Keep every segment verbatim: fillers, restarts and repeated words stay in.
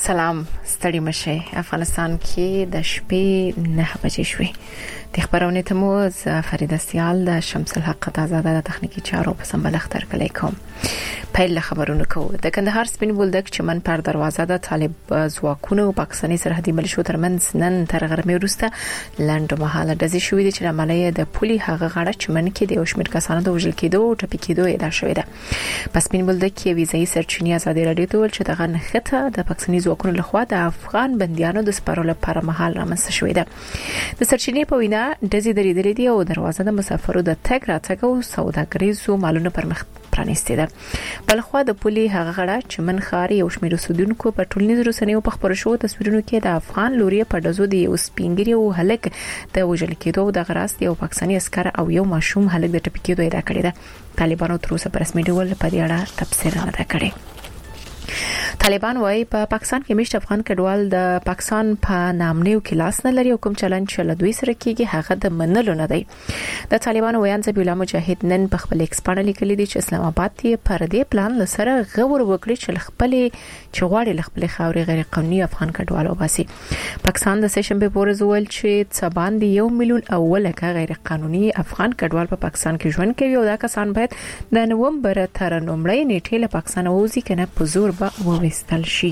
سلام ستړي مشه افغانستان کې د شپې نه بجې شوې د خبرونه ته مو ز فرید سیال د شمس الحق تازه د تخنیکی چارو په سمبل اختر کلی کوم پیل خبرونه کو د کندهار سپین بولدک چمن پر دروازه د طالب ځواکونو پاکستاني سرحدي ملیشو ترمنځ نن تر غرمې وروسته لاندې مهاله د زی شوې چې عملیه د پولي هغه غړ چمن کې د وشمیر کسانو د وژل کېدو او ټپي کېدو ادعا شوې ده په سپین بولدک کې ویزای سرچینی ازادي رادیو ته ول چې دغه نخته د پاکستاني ځواکونو لخوا د افغان بنديانو د سپارلو لپاره مهال رامنځته شوې ده د سرچینی په وینا د زی درېدلې دی او دروازه د مسافرو د تګ راتګ او سوداګریزو مالونو پر مخ پرانیسته ده بلخوا د پولي هغه غړ چې من خاري او شمیر سودونکو په ټولنیزو رسنیو په خبرو شو تصویرونو کې د افغان لوري په دزو دی او سپینګری او هلک د وژل کېدو د غراست یو پاکستاني عسكر او یو ماشوم هلک د ټپي کېدو ادعا کړې ده طالبانو تر اوسه په رسمي ډول په دې اړه تفسیر نه ده کړی طالبان وايي په پاکستان کې مشت افغان کډوال د پاکستان په نامنیو کې لاس نه لري او کوم چلن چې له دوی سره کېږي هغه د منلو نه دی د طالبان ویان ذبیح الله مجاهد نن په خپل ایکس باندې لیکلي دي چې اسلام آباد ته پر دې پلان لسره غور وکړي چې خپل چغواړي خپل خاوري غیر قانوني افغان کډوال وباسي پاکستان د سیشن په پورز ول چې څبان دی یو میلیون اوله کا غیر قانوني افغان کډوال په پاکستان کې ژوند کوي او دا کسان باید د نومبر تر نومړی نیټه له پاکستان ووزي کنه په زور به وويستل شي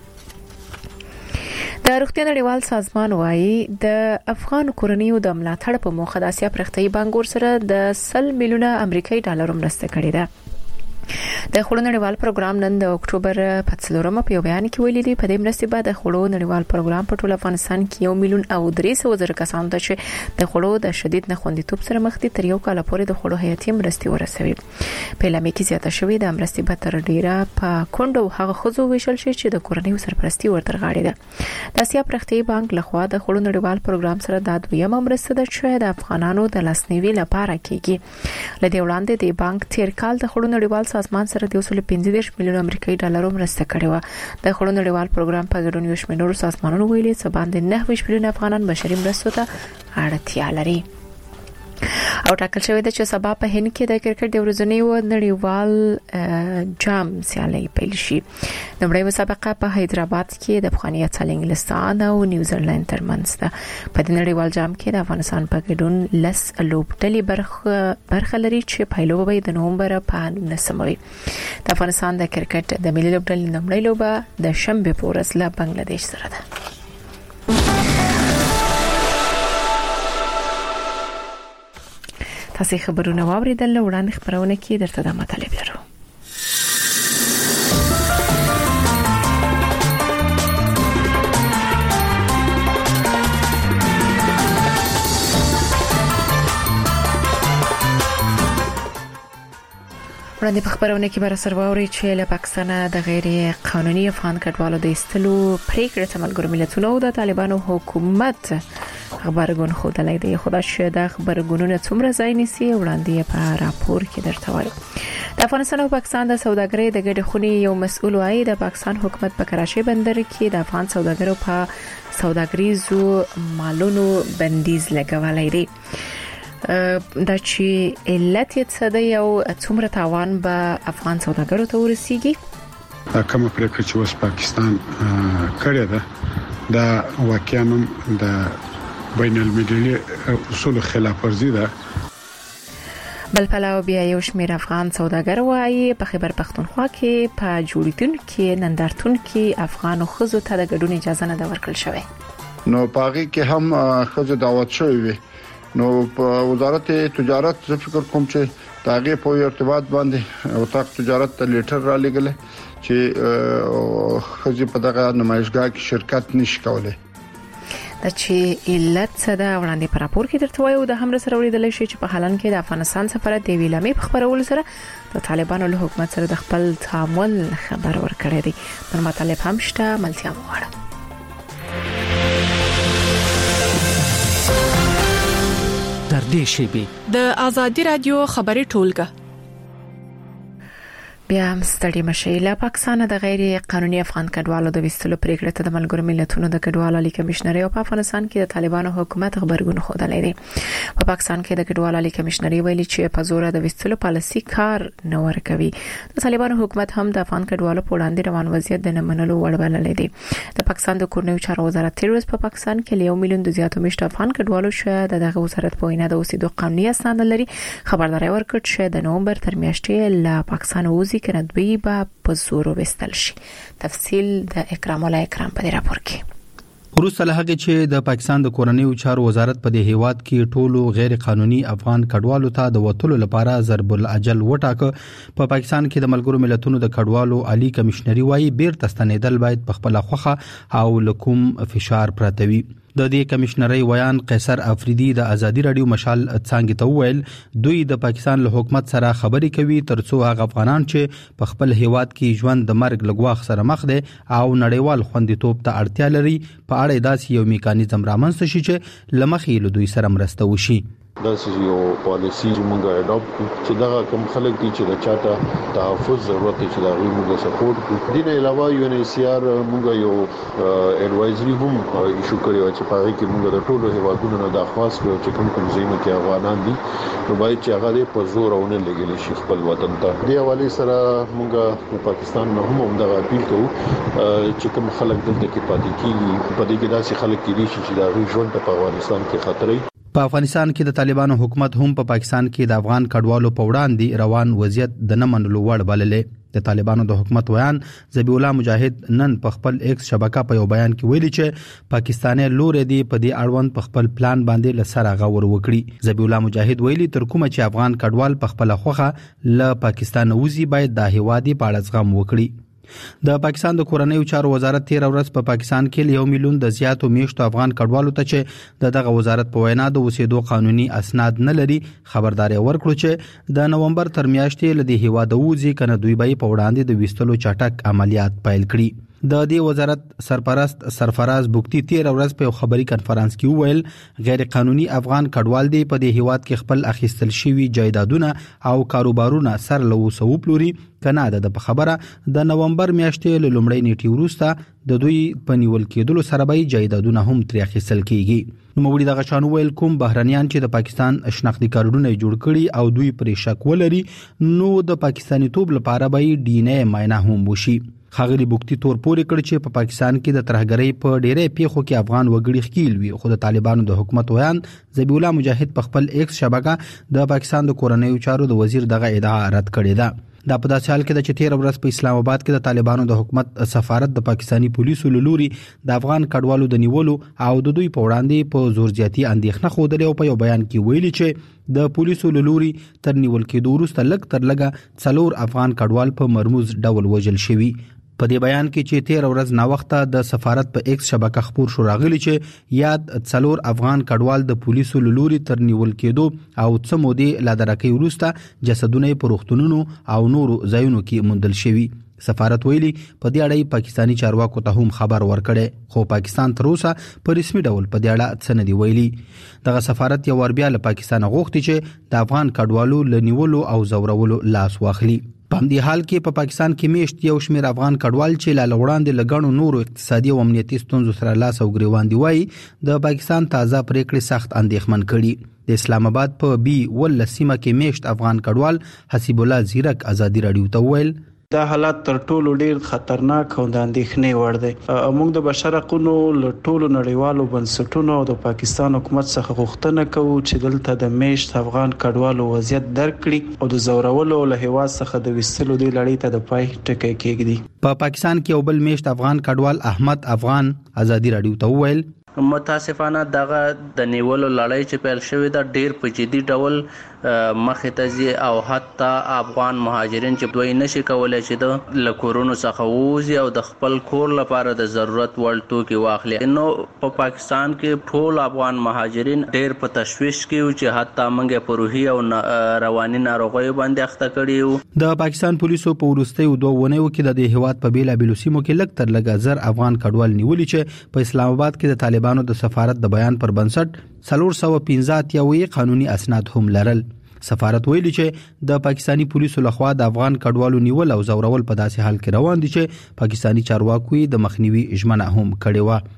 د روغتیا نړیوال سازمان وايي د افغان کورنیو د ملاتړ په موخه د اسیا پرختي بانګور سره د سل میلیونه امریکایي ډالر مرسته کړې ده د خړو نړیوال پروګرام نن د اکتوبر په څلورمه په بیان کې ویلي دی په دې مرستې بعد د خړو نړیوال پروګرام په ټول افغانستان کې یو میلیون او درې سوه زره کسانو ته چې د خړو د شدید نخوندیتوب سره مخ دي تر یو کال پورې د خړو حیاتي مرستې ورسوي په لامل کې زیاته شوې د مرستې به تر ډیره په کندو هغه خزو ویشل شي چې د کورنیو سرپرستی ورتر غاړي ده د اسیا پرختي بانک لخوا د خړو نړیوال پروګرام سره د دویمه مرسته ده چې د افغانانو د لاسنیوي لپاره کیږي لدې وړاندې د بانک تیر کال د خړو نړیوال سازمان سره د وسول پنځه دېرش میلیون امریکایي ډالر مرسته کړې و د خړو نړیوال پروګرام په ګډون یو شمېر سازمانونو ویلي چې باندې نه میلیون افغانان بشري مرستو ته اړتیا لري او ټاکل شوی دی چې سبا په هند کې د کرکټ د ورځنیو نړیوال جام سیالي پیل شي نومړی مسابقه په حیدرآباد کې د افغانیت سره انګلستان او نیوزیلند ترمنځ ده په دې نړیوال جام کې د افغانستان په ګډون لس لوبډلې برخه برخه لري چې پایلو به د نومبر په نسموي د افغانستان د کرکټ د ملي لوبډلې نومړی لوبه د شنبه په ورځ له بنگلاديش سره ده تاسو خبرونه واوریدل وړاندې خبرونه کې درته د مطالب لرو وړاندې په خبرونه کې بر سر واوري چې له پاکستان د غیر قانوني افغان کډوالو د استلو پریکړه تملګر ملتونو د طالبانو حکومت خبرګون خودلای دی خدا شه د خبرګونونو څومره ځای نیسي وړاندې په راپور کې درته وایي د افغانستان او پاکستان د سوداګرۍ د ګډ خونی یو مسؤل وايي د پاکستان حکومت په کراچۍ بندر کې د افغان سوداګرو په سوداګریزو مالونو بندیز لګولای دی دا چې علت یې څه دی او څومره تاوان به افغان سوداګرو ته ورسیږي کوم پرېکړه چې اوس پاکستان کړې ده دا واقعا د بین المللي اصول خلاف ورزي ده بل پلاو بیا یو شمیر افغان سوداګر وايي په خیبر پختونخوا کې په جوړیدون کې نندارتون کې افغان خزو ته د ګډون اجازه نه ورکړل شوې نو پاغي کې هم خزو دعوت شوې نو په وزارت تجارت زه فکر کوم چې تاغه په ارتباط باندې او تاق تجارت ته لیټر را لګل چې خزو په دغه نمایشګاه کې شرکت نشي کولای د چې علت څه ده وړاندې پر راپور کې درته وایو د هم سره وړاندې شي چې په حالان کې د افغانستان سفارت د ویلامي په خبرولو سره د طالبانو له حکومت سره د خپل تعامل خبر ورکړی دی پر مطالب هم شته ملتیا مغواړم در دې شی به د ازادي رادیو خبري ټولګه بیا ستړي مشي له پاکستان د غیر قانوني افغان کډوالو د وستلو پریکړه ته د ملګرو ملتونو د کډوالو عالی کمشنري او په افغانستان کې د طالبانو حکومت خبرګون خوده لري. په پاکستان کې د کډوالو عالی کمشنري ویلي چې په زور د وستلو پالیسي کار نه ورکوي. د طالبانو حکومت هم د افغان کډوالو په وړاندې روان وضعیت د نه منلو وړ بللی دی. د پاکستان د کورنیو چارو وزارت تیروز په پاکستان کې یو میلیون د زیاتو مشت افغان کډوالو شوه د وزارت په وینا د اوسېدو قانوني اسناد لري. خبرداري ورکړه چې د نومبر تر میاشتې له پاکستان وځي کنه دوی به په زور وستل شي. تفصیل د اکرام الله اکرام په راپور کې. وروسته له هغه چې د پاکستان د کورنیو چارو وزارت په دې هیواد کې ټولو غیر قانوني افغان کډوالو ته د وټولو لپاره ضرب الاجل وټاکه، په پاکستان کې د ملګرو ملتونو د کډوالو عالی کمشنري وايي بیرته ستنېدل باید په خپل خوخه او لکوم فشار پراته وي. د دې کمشنري ویان قیصر افریدي د ازادي رادیو مشال څنګه ته ویل دوی د پاکستان له حکومت سره خبري کوي ترڅو هغه افغانان چې په خپل هیواد کې ژوند د مرګ لګواخ سره مخ دي او نړیوال خوندیتوب ته اړتیا لري په اړه داسې یو میکانیزم رامنځته شي چې لمخې له دوی سره مرسته وشي. دا یو پالیسی چې موږ اډاپټ کړو چې دا کوم خلک دي چې د چاته تحفظ ضرورت چې دا غوښمن موږ سپورټ کړو. دین علاوه یو ان ایچ سی آر موږ یو اډوایزري هم ایشو کړی چې په هغه کې موږ د ټولو هیوادونو نه درخواست کړو چې کوم کوم ځایونه کې افغانان دي نو باید چې هغه په زور او نه لګیل شي خپل وطن ته. دی حواله سره موږ په پاکستان نه هم همدغه اپیل کوو چې کوم خلک دلته کې پاتې کیږي په دې کې داسې خلک کېږي چې دا ژوند په افغانستان کې خطرې. په افغانستان کې د طالبانو حکومت هم په پاکستان کې د افغان کډوالو په وړاندې روان وضعیت د نه منلو وړ بللې. د طالبانو د حکومت ویان ذبیح الله مجاهد نن په خپل ایکس شبکه په یو بیان کې ویلي چې پاکستاني لور دی په دې اړوند په خپل پلان باندې لسره غور وکړي. ذبیح الله مجاهد ویلي تر کومه چې افغان کډوال په خپل خوخه ل پاکستان وځي باید د هیوادي په اړه زغم وکړي. د پاکستان د کورنیو چارو وزارت تیر ورځ په پاکستان کې یو میلیون د زیاتو میشتو افغان کډوالو ته چې د دغه وزارت په وینا د اوسېدو قانوني اسناد نه لري خبرداري ورکړه چې د نومبر تر میاشتې لدی هیواد وځي کنه دوی به په وړاندې د وستلو چټک عملیات پیل کړي. د دې وزارت سرپرست سرفراز بوکتی تیر ورځ په خبري کانفرنس کې وویل غیر قانوني افغان کډوال دی په دې هیواد کې خپل اخیستل شوی جایدادونه او کاروبارونه سر له وسو پلوري کنه د خبره د نومبر میاشتې له لومړۍ نیټې وروسته د دوی په نیول کېدلو سره به جایدادونه هم تر اخیستل کیږي. نو موږ دغه شانو ویل کوم بهرنیان چې د پاکستان شناختی کارډونه جوړ کړي او دوی پرې شک ولري نو د پاکستاني توپ لپاره به ډي ان اے معاینه هم وشي. خاغلی بوکتی تور پورې کړ چې په پا پاکستان کې د ترهګرۍ په ډېرې پیښو کې افغان وګړي خکیل وي خو د طالبانو د حکومت ویان ذبیح الله مجاهد په خپل ایکس شبکه د پاکستان د کورنیو چارو د وزیر دغه ادعا رد کړې ده. دا په داسې حال کې د چتیر ورځ په اسلام آباد کې د طالبانو د حکومت سفارت د پاکستانی پولیسو لوري د افغان کډوالو د نیولو او د دوی په وړاندې په زور زیاتی اندېښنه خوده او په یو بیان کې ویلي چې د پولیسو لوري تر نیول کېدو وروسته لږ تر لږه څلور افغان کډوال په مرموز ډول وژل شوي. په دې بیان کې چې تیر ورځ نا وخته د سفارت په ایکس شبکه خبر شو راغلی چې یاد څلور افغان کډوال د پولیسو لوري تر نیول کېدو او څه مودې لا درکې وروسته جسدونه په روغتونونو او نورو ځایونو کې موندل شوي. سفارت ویلي په دې اړه پاکستانی چارواکو ته هم خبر ورکړي خو پاکستان تر اوسه په رسمي ډول په دې اړه څه نه دی ویلي. دغه سفارت یو ور بیا له پاکستان غوښتي چې د افغان کډوالو لنیولو او زورولو لاس واخلي. په دې حال کې په پا پاکستان کې میشت یو شمېر افغان کډوال چې لا وړاندې لګڼو نورو اقتصادي او امنیتي ستونزو سره لاس او ګریوان دی وای د پاکستان تازه پریکړې سخت اندېښمن کړي. د اسلام آباد په بي ول سیمه کې میشت افغان کډوال حسیب الله زیرک ازادي رادیو ته ویل دا حالات تر ټولو ډیر خطرناک او د اندېښنې وړ دی. موږ د بشر حقوقو له ټولو نړیوالو بنسټونو او د پاکستان حکومت څخه غوښتنه کوو چې دلته د میشت افغان کډوالو وضعیت درک کړي او د زورولو له هیواد څخه د وستلو دی لړۍ ته د پای ټکی کېږدي. په پاکستان کې یو بل میشت افغان کډوال احمد افغان ازادي رادیو ته ویل متاسفانه دغه د نیولو لړۍ چې پیل شوې ده ډیر په جدي ډول مخې ته ځي او حتی افغان مهاجرین چې دوی نشي کولای چې د لکورونو څخه ووځي او د خپل کور لپاره د ضرورت وړ توکي واخلي. نو په پا پاکستان کې ټول افغان مهاجرین ډیر په تشویش کې چې حتی موږ په روحي او رواني ناروغیو باندې اخته کړیو. د پاکستان پولیسو په ورستۍ دوه ونیو کې د هیواد په بیلا بیلو سیمو کې لږ تر لږه زر افغان کډوال نیولي چې په اسلام آباد کې د طالبانو د سفارت د بیان پر بنسټ څلور سوه پنځه اتیا قانوني اسناد هم لرل. سفارت ویلي چې د پاکستانی پولیسو لخوا د افغان کډوالو نیول او زورول په داسې حال کې روان دي چې پاکستانی چارواکو د مخنیوي ژمنه هم کړې و.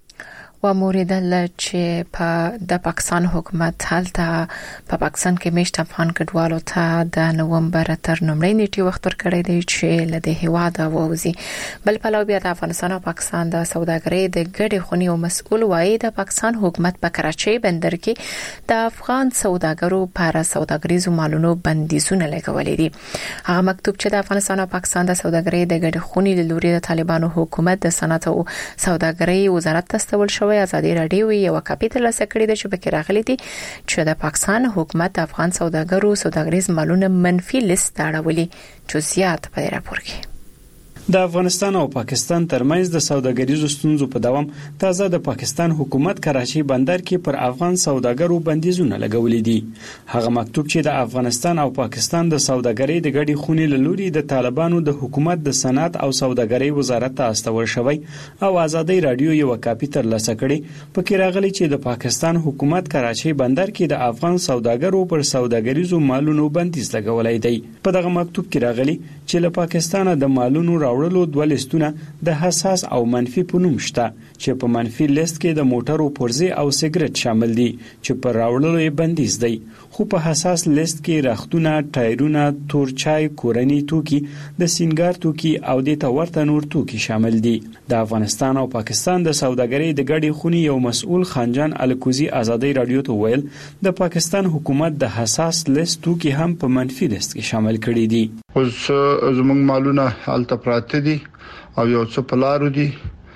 و موریدل چې په د پاکستان حکومت هلته په پاکستان کې میشت افغان کډوالو ته د نومبر تر نومړۍ نیټې وخت ورکړی دی چې له دې هیواده ووزي. بل په لور بیا د افغانستان او پاکستان د سوداګرۍ د ګډې خونې او مسؤل وایي د پاکستان حکومت په کراچۍ بندر کې د افغان سوداګرو پر سوداګریزو مالونو بندیزونه لګولې دي. هغه مکتوب چې د افغانستان او پاکستان د سوداګرۍ د ګډې خونې له لوري د طالبانو حکومت د صنعت او سوداګرۍ وزارت ته استول شوی ازادي راډیو یو کاپی ترلاسه کړې ده چې پکې راغلي دي چې د پاکستان حکومت د افغان سوداګرو سوداګریز مالونه منفي لیست اړولي. جزئیات په راپور کې. د افغانستان او پاکستان ترمنځ د سوداګریزو ستونزو په دوام تازه د پاکستان حکومت کراچۍ بندر کې پر افغان سوداګرو بندیزونه لګولې دي. هغه مکتوب چې د افغانستان او پاکستان د سوداګرۍ د ګډې خونې له لوري د طالبانو د حکومت د صنعت او سوداګرۍ وزارت ته استول شوی او ازادي راډیو یو کاپی ترلاسه کړي، پکې راغلي چې د پاکستان حکومت کراچۍ بندر کې د افغان سوداګرو پر سوداګریزو مالونو بندیز لګولای دی. په دغه مکتوب کې راغلي چې له پاکستان د مالونو راوړلو دوه لیستونه د حساس او منفي په نوم شته، چې په منفي لیست کې د موټرو پرزې او سیګریټ شامل دي چې پر راوړلو یې بندیز دی، خو په حساس لیست کې رختونه، ټایرونه، تورچای، کورنی توکي، د سینګار توکي او د تورته نور توکي شامل دي. د افغانستان او پاکستان د سوداګرۍ د ګډې خونې یو مسؤل خانجان الکوزي ازادي راډیو ته ویل د پاکستان حکومت د حساس لیست توکي هم په منفي لیست کې شامل کړي دي. اوس زموږ مالونه حالت پراته دي او یو څه پلارو دي.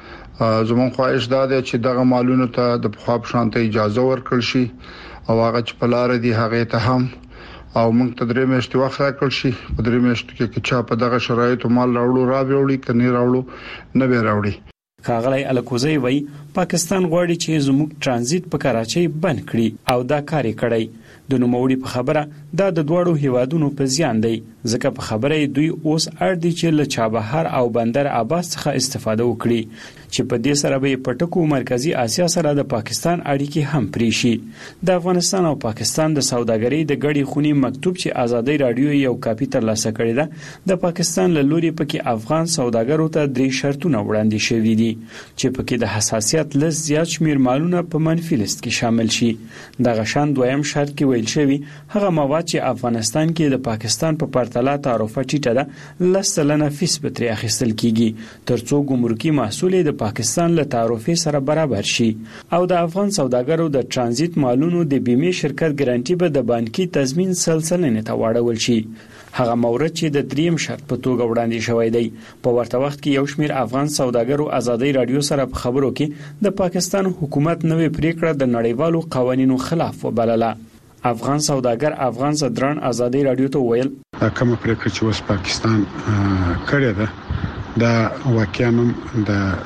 زموږ خواهش دا ده چې دغه مالونه ته د خپل شانته اجازه ورکړل شي او هغه چې پلار دي هغه ته هم او موږ ته درې میاشتې وخت راکړل شي. په درې میاشتو کې چې چا په دغه شرایطو مال راوړو را وړي کني راوړو نه به راوړي. کاغلی الکوزی وای پاکستان غواړي چې زموږ ترانزیت په کراچۍ بند کړي او دا کار یې کړی. د نوموړي په خبره دا د دوړو هیوادونو په زیان دی، ځکه په خبره دوی اوس اړ دي چې له چابهار او بندر عباس څخه استفاده وکړي چې په دې سره به په ټکو مرکزی اسیا سره د پاکستان اړیکې هم پرې شي. د افغانستان او پاکستان د سوداګرۍ د ګډې خونې مکتوب چې ازادي راډیو یو کاپی ترلاسه کړی ده د پاکستان له لوري پکې افغان سوداګرو ته درې شرطونه وړاندې شوي دي چې پکې د حساسیت لیست زیات شمیر مالونه په منفي لیست کې شامل شي. دغه شان دویم شرط کې ویل شوی هغه مواد چې افغانستان کې د پاکستان په پرتله تعرفه ټیټه ده لس سلنه فیس به ترې اخیستل کیږي ترڅو ګمرکي محصول د پاکستان له تعرفې سره برابر شي او د افغان سوداګرو د ترانزیت مالونو د بیمې شرکت ګارانټي به د بانکي تضمین سلسله ته واړول شي. هغه مورد چې د دریم شرط په توګه وړاندې شوی دی. په ورته وخت کې یو شمیر افغان سوداګرو ازادي راډیو سره په خبرو کې د پاکستان حکومت نوې پریکړه د نړیوالو قوانینو خلاف وبلله. افغان سوداګر افغان صدران ازادي راډیو ته ویل کوم پریکړه چې اوس پاکستان کړې ده دا واقعا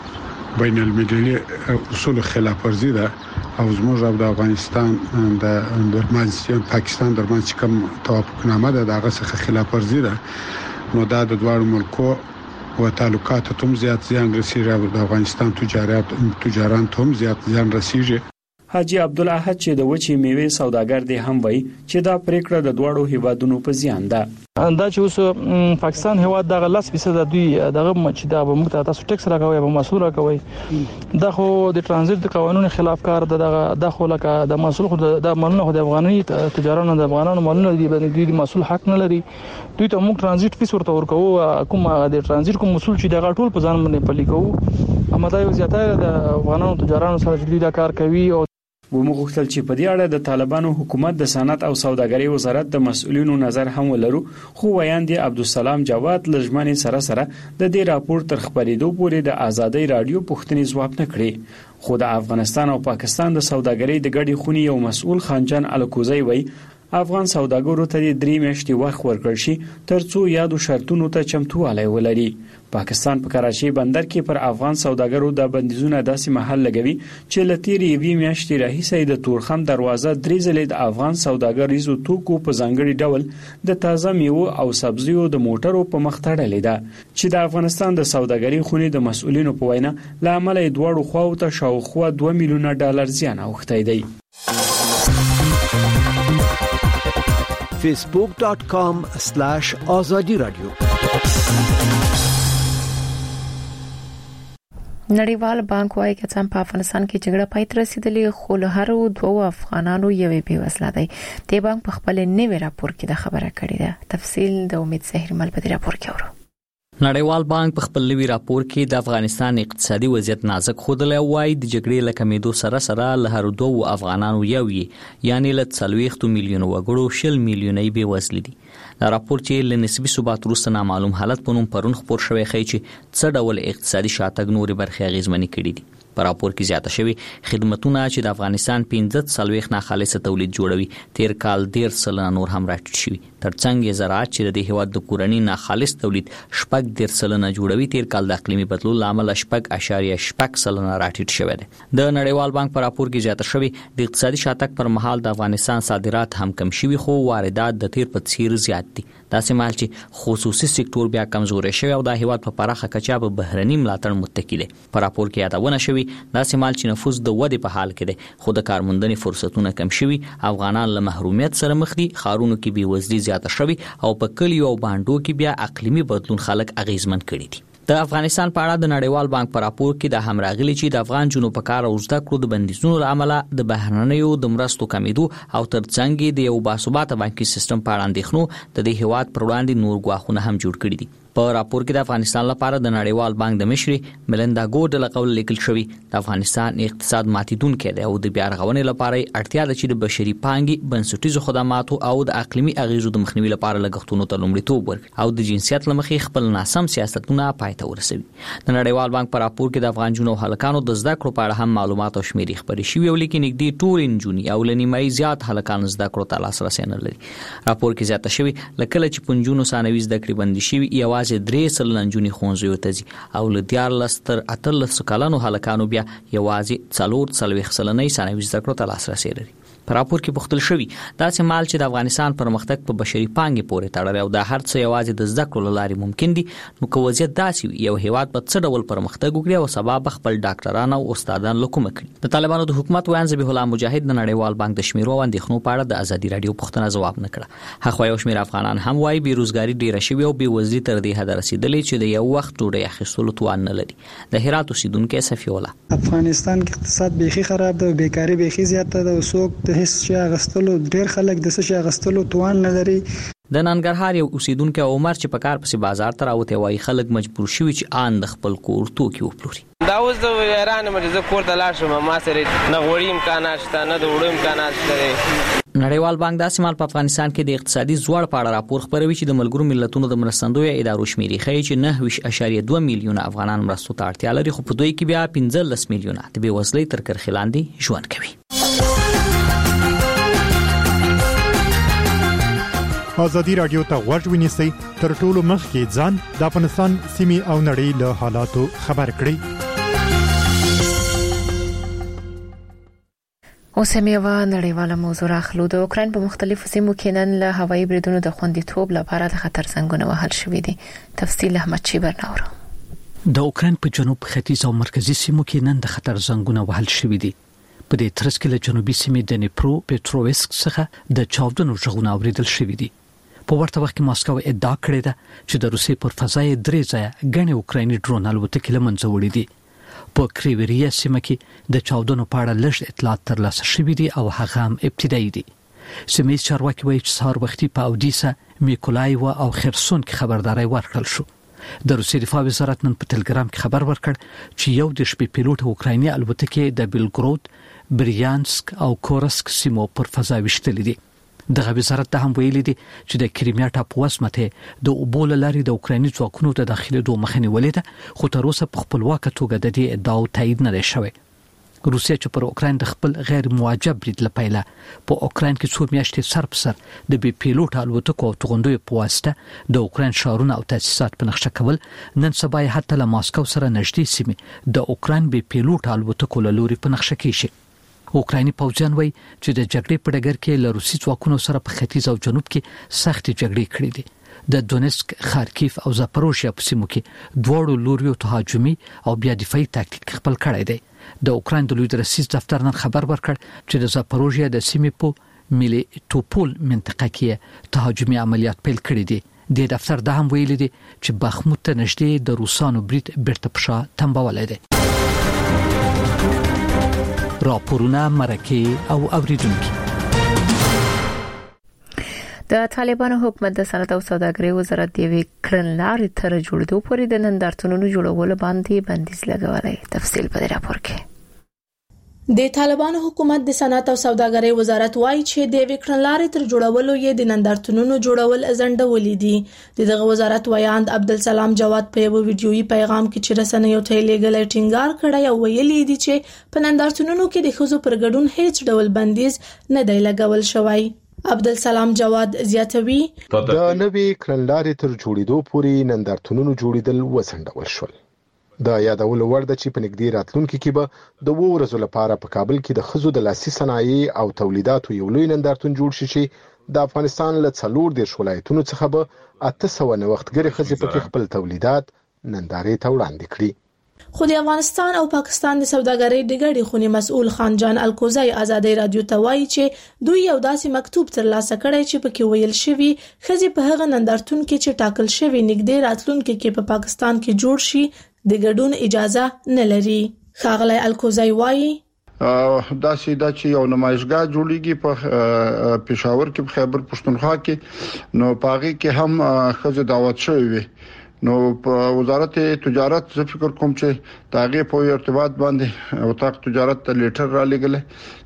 د بین المللي اصول خلاف ورزي ده او زموږ او د افغانستان د درمنځ پاکستان درمنځ کوم توافقنامه ده دغه څخه خلاف ورزي ده. نو دا د دوه ملکو و تعلقات ته زیات زیان رسیږي او د افغانستان تجارت تجاران ته زیات زیان رسیږي. حاجی عبدالاحد چې د وچې میوې سوداګر دی هم وایي چې دا پریکړه د دوړو هیوادونو په زیان ده. دا چې اوس پاکستان هیواد دغه لاس فیصد دوی دغه چې دا به موږ ته تاسو ټیکس راکوي به مسول راکوي دا خو د ترانزیت د قانونو خلاف کار ده. دغه د خو لکه د مسول خو د مالونو د افغاني تجارانو د افغانانو مالونو دی دوی د مسول حق نه لري. دوی ته موږ ترانزیت فیس ورته ورکوو کوم د ترانزیت کوم مسول چې دغه ټول په ځان باندې پلي کوو. اما دا یو زیاتره د افغانانو تجارانو سره چې دوی دا کار کوي. او ومغختل چې په دې اړه د طالبانو حکومت د صنعت او سوداګرۍ وزارت د مسؤلینو نظر هم ولرو، خو ویاندې عبدالسلام جواد لجمنې سره سره د دې راپور تر خبرېدو پورې د ازادي راډیو پوښتنې ځواب نه کړې. خو د افغانستان او پاکستان د سوداګرۍ د ګډې خونې یو مسؤل خانجان الکوزی وایي افغان سوداګرو ته درې میاشتې وخت ورکړل شي ترڅو یادو شرطونو ته چمتووالی ولري. پاکستان په کراچۍ بندر کې پر افغان سوداګرو د بندیزونه داسې محل لګوي چې لتیری یوې میاشتې راهیسې د تورخم دروازه درې ځلې د افغان سوداګریزو توکو په ځانګړي ډول د تازه میوه او سبزیو د موټرو په مخ تړلې ده چې د افغانستان د سوداګرۍ خونې د مسؤلینو په وینا له امله دواړو خواو ته شاوخوا دوه میلیونه ډالر زیان اوښتی دی. facebook dot com slash azadi radio. نړیوال بانک وايي چې څنګه په افغانستان کې جګړه پای ته رسیدلې خو له هر دوه افغانانو یوې بیوزله دی. د بانک په خپل نوي راپور کې د خبره کړې ده. تفصیل د امید سحرمل په دې راپور کې اورو. نړیوال بانک په خپل نوي راپور کې د افغانستان اقتصادي وضعیت نازک خوده وایي د جګړې له کمیدو سره سره له هر دوه افغانانو یو یعنی له څلوېښت میلیون وګړو شل میلیونې بیوزله دي. دا راپور چې له نسبي ثبات وروسته نامعلوم حالت په نوم پرون خبر شوی خي چې څه ډول اقتصادي شاتګ نورې برخې اغیزمنې کړې دي. په راپور کې زیاته شوی خدماتونه چې د افغانستان پنځه څلوېښت ناخالص تولید جوړوي تیر کال ډیر سلنه نور هم راټیټ شوی. ترڅنګ زراعت چې د هیواد د کورنۍ ناخالص تولید شپږ ډیر سلنه جوړوي تیر کال د اقلیمي بدلون لامل شپږ اشاریه شپږ سلنه راټیټ شوی دی. د نړیوال بانک په راپور کې زیاته شوی د اقتصادي شاتګ پر مهال د افغانستان صادرات هم کم شوي خو واردات د تیر په څیر زیات دي. داسې مال چې خصوصي سکتور بیا کمزوري شوی او د هیواد په پراخه کچه په بهرني ملاتړ متکی دی. په راپور کې یادونه شوی داسې مال چې نفوذ د ودې په حال کې دی خو د کارموندنې فرصتونه کم شوي، افغانان له محرومیت سره مخ دي، خارونو کې بیوزلي زیاته شوی او په کلیو او باندو کې بیا اقلیمي بدلون خلک اغیزمن کړي دي. د افغانستان په اړه د نړیوال بانک په راپور کې د همراغلي چې د افغان جنوب په کار او زده کړو د بندیزونو لامل د بهرنیو د مرستو کمیدو او ترڅنګ د یو باثباته بانکي سیستم په اړه اندېښنو د دې هیواد پر وړاندې نور ګواښونه هم جوړ کړي دي. په راپور کې د افغانستان لپاره د نړیوال بانک د مشري ملندا ګورډ له قول لیکل شوی د افغانستان اقتصاد ماتیدونکې دی او د بیا رغونې لپاره اړتیا ده چې د بشري پانګې بنسټیزو خدماتو او د اقلیمي اغیزو د مخنیوي لپاره لګښتونو ته لومړیتوب ورکړي او د جنسیت له مخې خپل ناسم سیاستونه پای ته ورسوي. د نړیوال بانک په راپور کې د افغان جنو هلکانو د زده کړو په اړه هم معلومات او شمیرې خبرې شوي او لیکن نږدې ټول انجونی او لنیمای زیات هلکان زده کړو ته لاسرسي نه لري. راپور کې زیاته شوی لکه چې پنځونو ثانوي زده کړې بندي شوي یوازې درې سلنه نجونې ښوونځیو ته ځي او له دیارلس تر اتلس کلنو هلکانو بیا یوازې څلور څلوېښت سلنه ثانوي زده کړو ته لاسرسي لري. په راپور کې پوښتل شوی داسې مال چې د افغانستان پرمختګ په بشري پانګې پورې تړلی او دا هر څه یوازې د زده کړو له لارې ممکن دي، نو که وضعیت داسې وي یو هیواد په څه ډول پرمختګ وکړي او سبا به خپل ډاکټران او استادان له کومه کړي. د طالبانو د حکومت ویان ذبیح الله مجاهد د نړیوال بانک د شمیرو او اندېښنو په اړه د ازادي راډیو پوښتنه ځواب نه کړه. هغه یو شمېر افغانان هم وایي بېروزګاري ډېره شوې او بېوزلي تر دې حده رسېدلې چې د یو وخت ډوډۍ اخیستلو توان نه لري. د هرات اوسیدونکی صفي الله افغانستان کې اقتصاد بیخي خراب ده، بیکاری بیخي زیاته ده او څوک د هیڅ شي اغستلو ډېر خلک د څه شي اغستلو توان نه لري. د ننګرهار یو اوسیدونکی عمر چې په کار پسې بازار ته راوتی وایي خلک مجبور شوي چې آن د خپل کور توکي وپلوري. دا اوس د ایران مریضه کور ته لاړ شم، ما سره نه غوړي امکانات شته نه د وړو امکانات شته. نړیوال بانک د سیمال په افغانستان کې د اقتصادي زوړ په اړه راپور خبروي چې د ملګرو ملتونو د مرستندوی ادارو شمیرې ښیي چې نه ویش اشاریه دوه میلیونه افغانان مرستو ته اړتیا لري خو په دوی کې بیا پنځلس میلیونه د بېوزلۍ تر کرښې لاندې ژوند کوي. ازادي راډیو ته غوږ ونیسئ تر ټولو مخکې ځان د افغانستان سیمې او نړۍ له حالاتو خبر کړئ. اوس هم یو نړیواله موضوع راخلو. د اوکراین په مختلفو سیمو کې نن له هوایي بریدونو د خوندیتوب لپاره د خطر زنګونه وهل شوي دي. تفصیل احمد شیبر نورو. د اوکراین په جنوب ختیځ او مرکزي سیمو کې نن د خطر زنګونه وهل شوي دي. په دې ترڅ کې له جنوبي سیمې د نیپرو پټرووسک څخه د چاودنو غږونه اوریدل شوي دي. په ورته وخت کې ماسکو ادعا کړې ده چې د روسیې پر فضای درې ځایه ګڼې اوکرایني ډرون الوتکې له منځه وړي دي. په کریوریا سیمه کې د چاودنو په اړه لږ اطلاعات ترلاسه شوي دي او هغه هم ابتدایي دي. سیمې چارواکي وایي چې سهار وختي په اودیسا، میکولایو او خرسون کې خبرداري ورکړل شو. د روسیې دفاع وزارت نن په ټلګرام کې خبر ورکړ چې یو د شپې پیلوټ اوکرایني الوتکې د بیلګرود، بریانسک او کورسک سیمو پر فضا وشتلې دي. دغه وزارت ته هم ویلي دي چې د کریمیا ټاپو وسمته د اوبو لارې د اوکرایني ځواکونو د داخليدو مخه نیولې ده خو تر اوسه په خپلواکه توګه د دې ادعاو تایید نه شوی. روسیه چې پر اوکراین د خپل غیر موجب برید لپاره په اوکراین کې څو میاشتې سر په سر د بي پیلوټ الوتکو او توغندوی په واسطه د اوکراین شهرونه او تاسیسات په نقشه کول، نن سبا حتی له ماسکو سره نږدې سیمې د اوکراین بي پیلوټ الوتکو له لوري په نقشه کې شي. اوکرایني پوځیان وایي چې د جګړې په ډګر کې له روسي ځواکونو سره په ختیځ او جنوب کې سخت جګړې کړې دي. د دونسک، خارکیف او زاپروژیا په سیمو کې دواړو لوریو تهاجمي او بیا دفاعي تاکتیک خپل کړی دی. د اوکراین د لوی رئیس دفتر نن خبر ورکړ چې د زاپروژیا د سیمې په ملي ټوپول منطقه کې تهاجمي عملیات پیل کړي دي. د دفتر د هم ویل دي چې بخمود ته نږدې د روسانو برید بیرته پښه تنبولې دي. راپورونه مرکه او اوریدونکو. د طالبانو حکومت د صنعت او سوداګرۍ وزارت دی کړنلارې تر جوړېدو پورې د نندارتونونو جوړولو باندې بندیز لګولای. تفصیل په راپور کې. د طالبانو حکومت د صنعت او سوداګرۍ وزارت وایي چې د وکړنلارې تر جوړولو یې د نندارتونونو جوړول ازندولې دي. دغه وزارت وایاند عبدالسلام جواد په یو ویډیويي پیغام کې چې رسنیو ته لېږل ټینګار کړی او ویلي دي چې په نندارتونونو کې د ښځو پر ګډون هیڅ ډول بندیز نه دی لګول شوی. عبدالسلام جواد زیاتوي د نوي کړنلارې تر جوړېدو پورې نندارتونونو جوړیدل وسنډول شول. د یادولو وړ ده چې په نږدې راتلونکي کې به د وو ورځو لپاره په کابل کې د ښځو د لاسي صنایع او تولیداتو یو لوی نندارتون جوړ شي چې د افغانستان له څلور دیرش ولایتونو څخه به اته سوه نوښتګرې ښځې پکې خپل تولیدات نندارې ته وړاندې کړي. خو د افغانستان او پاکستان د سوداګرۍ د ګډې خونې مسؤل خان جان الکوزی ازادي رادیو ته وایي چې دوی یو داسې مکتوب ترلاسه کړی چې پکې ویل شوی ښځې په هغه نندارتون کې چې ټاکل شوی نږدې راتلونکي کې په پاکستان کې جوړ شي د ګډون اجازه نه لري. ښاغلی الکوزی وایي دا سیدا چې یو نمایشګاه جوړیږي په پېښور کې په خیبر پښتونخوا کې نو پاغي کې هم خځه دعوت شوی وي. نو په وزارت تجارت زه فکر کوم چې تاغه په ارتباط باندې وطاق تجارت ته لیټر را لګل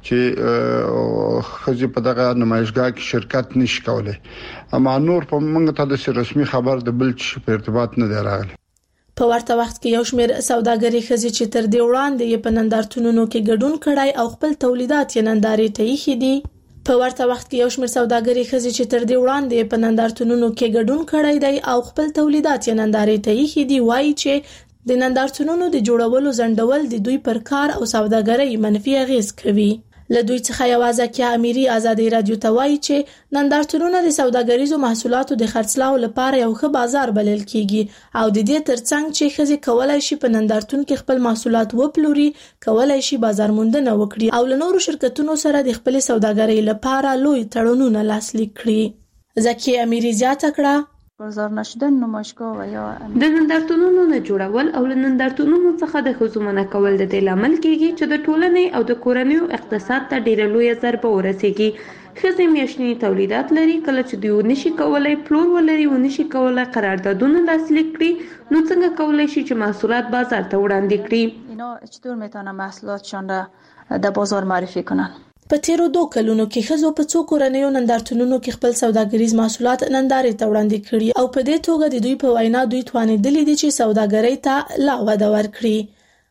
چې خځه په دغه نمایشګاه کې شرکت نشي کولای. اما نور په موږ ته د رسمي خبر د بل په ارتباط نه دی راغلی. په ورته وخت کې یو شمېر سوداګري ښځې چې تر دې وړاندې په نندارتونونو کې ګډون کړای او خپل تولیدات یې نندارې ته ایښي دي. په ورته وخت کې یو شمېر سوداګري ښځې چې تر دې وړاندې په نندارتونونو کې ګډون کړای دی او خپل تولیدات یې نندارې ته ایښي دي وایي چې د نندارتونونو د جوړولو ځنډول د دوی پر کار او سوداګرۍ منفي اغیز کوي. له دوی څخه یوازې کې اميري ازادي رادیو ته وایي چې نندارتونونه د سوداګریزو محصولاتو د خرڅلاو لپاره یو ښه بازار بلل کیږي او د دې ترڅنګ چې ښځې کولای شي په نندارتون کې خپل محصولات وپلوري، کولای شي بازار موندنه وکړي او له نورو شرکتونو سره د خپل سوداګرۍ لپاره لوی تړونونه لاسلیک کړي. زکی اميري زیاته کړه بازار نشدن نمایشگاه و یا د نندارتونونو نه جوړول او له نندارتونونو څخه د ښځو منع کول د دې لامل کیږي چې د ټولنې او د کورنیو اقتصاد ته ډیره لوی ضربه ورسیږي. ښځې میاشتني تولیدات لري، کله چې دوی ونشي کولای پلور ولري ونشي کولای قراردادونه لاسلیک کړي نو څنګه کولای شي چې محصولات بازار ته وړاندې کړي؟ اینا چطور میتونن محصولاتشان را در بازار معرفی کنن؟ په تیرو دوه کلونو کې ښځو په څو کورنیو نندارتونونو کې خپل سوداګریز محصولات نندارې ته وړاندې کړي او په دې توګه د دوی په وینا دوی توانېدلي دي چې سوداګرۍ ته لا وده ورکړي.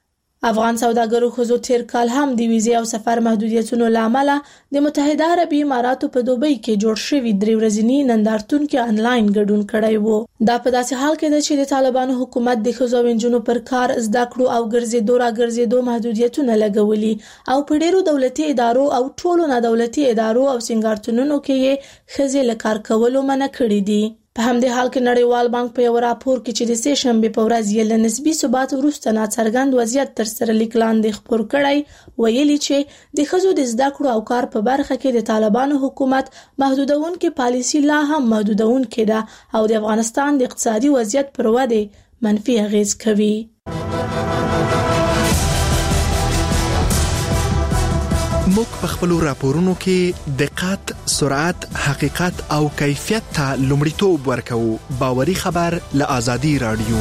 افغان سوداګرو ښځو تیر کال هم د ویزې او سفر محدودیتونو لامل د متحده عربي اماراتو په دوبۍ کې جوړ شوی درې ورځنی نندارتون کې انلاین ګډون کړی وو. دا په داسې حال کې ده چې د طالبانو حکومت د ښځو او نجونو پر کار زده کړو او ګرځېدو را ګرځېدو محدودیتونه لګولي او په ډیرو دولتي ادارو او ټولو نه دولتي ادارو او سنگارتونونو کې یې ښځې له کار کولو منع کړي دي. په همدې حال کې نړیوال بانک په یو راپور کې چې د سه شنبه په ورځ یې له نسبي ثبات وروسته ناڅرګند وضعیت تر سره لیک لاندې خبر کړی ویلي چې د ښځو د زده کړو او کار په برخه کې د طالبانو حکومت محدودونکې پالیسي لا هم محدودونکې ده او د افغانستان د اقتصادي وضعیت پر وده منفي اغیز کوي. موږ په خپل راپورونو کې دقت، سرعت، حقیقت او کیفیت ته لومړیتوب ورکوو. باوري خبر له آزادي رادیو.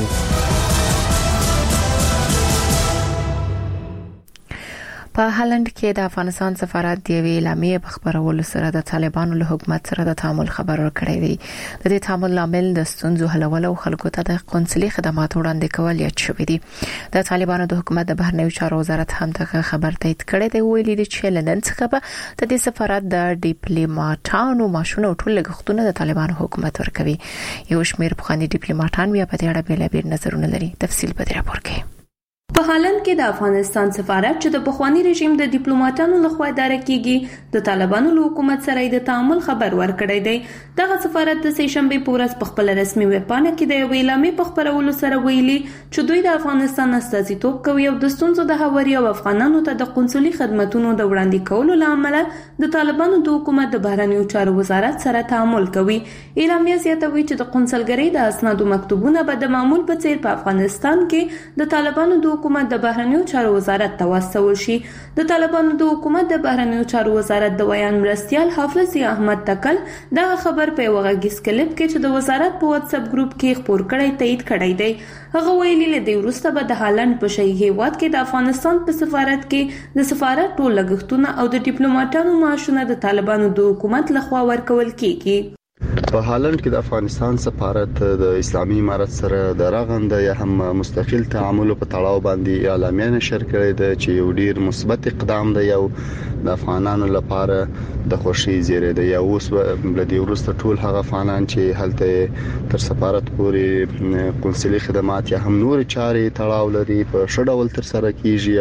په هالند کې د افغانستان سفارت د ویلې اعلامیه په خبرولو سره د طالبانو له حکومت سره د تعامل خبر ورکړی دی. د دې تعامل لامل د ستونزو حلول او خلکو ته د قونسلي خدمات وړاندې کول یاد شوی دی. د طالبانو د حکومت د بهرنیو چارو وزارت هم دغه خبر تایید کړی دی. ویلي دی چې لندن څخه به د دې سفارت د ډیپلوماټانو ماشونه ټول لګښتونه د طالبانو حکومت ورکوي. یو شمېر پخواني ډیپلوماټان بیا په دې اړه بیلابیل نظرونه لري. تفصیل په دې راپور کې. په هالند کې د افغانستان سفارت چې د پخوانی رژیم د ډیپلوماټانو لخوا اداره کیږي د طالبانو له حکومت سره د تعامل خبر ورکړی دی. دغه سفارت د سه شنبه په ورځ په خپل رسمي ویب پاڼه کې د یو اعلامیې په خبرولو سره ویلي چې دوی د افغانستان استازیتوب کوي او د ستونزو د هواري او افغانانو ته د قونسلي خدماتونو د وړاندې کولو لامل د طالبانو د حکومت د بهرنیو چارو وزارت سره تعامل کوي. اعلامیه زیاتوي چې د قونسلګرۍ د اسنادو مکتوبونه به د معمول په څیر په افغانستان کې د طالبانو د حکومت د بهرنیو چارو وزارت ته واستول شي. د طالبانو د حکومت د بهرنیو چارو وزارت د ویان مرستیال حافظ احمد تکل دغه خبر په یو غږیز کلیپ کې چې د وزارت په واتس اپ ګروپ کې خپور کړی تایید کړی دی. هغه ویلي له دې وروسته به د هالند په شهي هیواد کې د افغانستان په سفارت کې د سفارت ټول لګښتونه او د ډیپلوماټانو معاشونه د طالبانو د حکومت لخوا ورکول کیږي. په هالند کې د افغانستان سفارت د اسلامي امارت سره د رغنده یا هم مستقل تعامل په تړاو باندې اعلامیه نشر کړې ده چې یو ډیر مثبت اقدام دی او د افغانانو لپاره د خوشي زیری دی. یا اوس د دې ورسته ټول هغه افغانان چې هلته تر سفارت پورې قونسلي خدمات یا هم نور چارې تړاو لري په شډول تر سره کیږي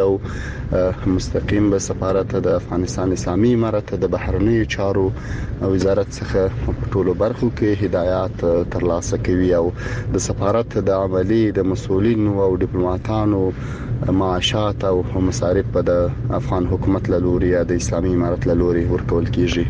او مستقیم به سفارت د افغانستان اسلامي امارت د بهرنیو چارو وزارت څخه په ټولو برخو کې هدایات ترلاسه کوي او د سفارت د عملی د مسؤلینو او ډیپلوماټانو معاشات او مصارف په د افغان حکومت له لوري یا د اسلامي امارت له لوري ورکول کیږي.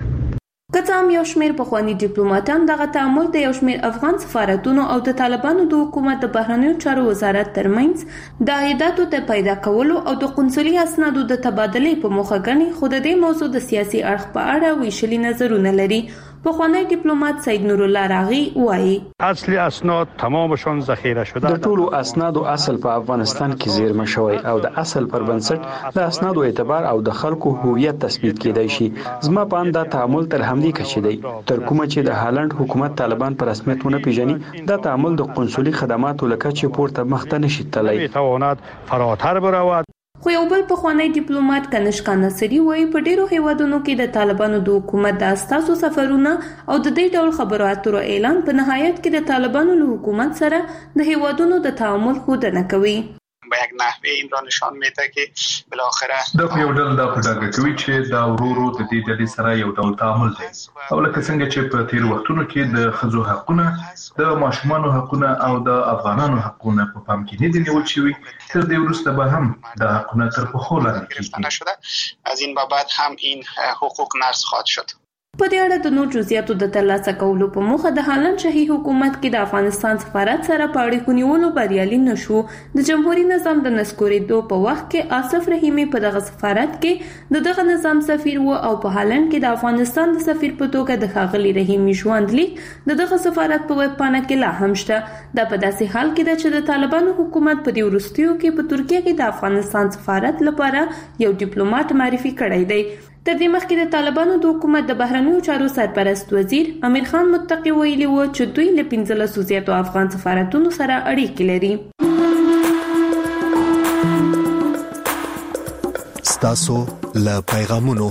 که هم یو شمیر پخوانی ډیپلوماټان دغه تعامل د یو شمیر افغان سفارتونو او د طالبانو د حکومت د بهرنیو چارو وزارت ترمنځ د عایداتو ته پیدا کولو او د قونسلي اسنادو د تبادلې په موخه ګڼي، خو د دې موضوع د سیاسي اړخ په اړه ویشلي نظرونه لري. پخوانی ډیپلوماټ سید نور الله راغي وایي اصلي اسناد تمامشون ذخیره شده. د ټولو اسنادو اصل په افغانستان کې زیرمه شوی او د اصل پر بنسټ د اسنادو اعتبار او د خلکو هویت تثبیت کیدای شي. زما په اند تعامل تر همدې کچې دی تر کومه چې د هالند حکومت طالبان پر رسمیت ونه پیژني. دا تعامل د قونسلي خدماتو لکه چې پورته مخته نشي تللی. توانات فراتر برود. خو یو بل پخوانی ډیپلوماټ کنشکا نصری وایي په ډیرو هیوادونو کې د طالبانو د حکومت د استازو سفرونه او د دې ډول خبرو اترو اعلان په نهایت کې د طالبانو له حکومت سره د هیوادونو د تعامل ښودنه کوي. به یک نحوه این را نشان میده که بالاخره دا یو ډول دا پټاګه کوي چې دا ورورو د دې ډلې سره یو ډول تعامل دی او لکه څنګه چې په تیر وختونو کې د خزو حقونه، د ماشومانو حقونه او د افغانانو حقونه په پام کې نه دي نیول شوي، تر دې وروسته به هم د حقونه تر پښو لاندې کیږي. از این بابت هم این حقوق نقض خواهد شد. په دې اړه د نور جزئیاتو د ترلاسه کولو په موخه د هالند شهي حکومت کې د افغانستان سفارت سره په اړیکو نیولو بریالي نشو. د جمهوریت نظام د نسکورېدو په وخت کې آصف رحیمي په دغه سفارت کې د دغه نظام سفیر و او په هالند کې د افغانستان د سفیر په توګه د ښاغلي رحیمي ژوندلیک د دغه سفارت په ویب پاڼه کې لا هم شته. دا په داسې حال کې ده چې د طالبانو حکومت په دې وروستیو کې په ترکیه کې د افغانستان سفارت لپاره یو ډیپلوماټ معرفي کړی دی. تر دې مخکې د طالبانو د حکومت د بهرنیو چارو سرپرست وزیر امیر خان متقی ویلي و چې دوی له پنځلسو زیاتو افغان سفارتونو سره اړیکې لري. ستاسو له پیغامونو.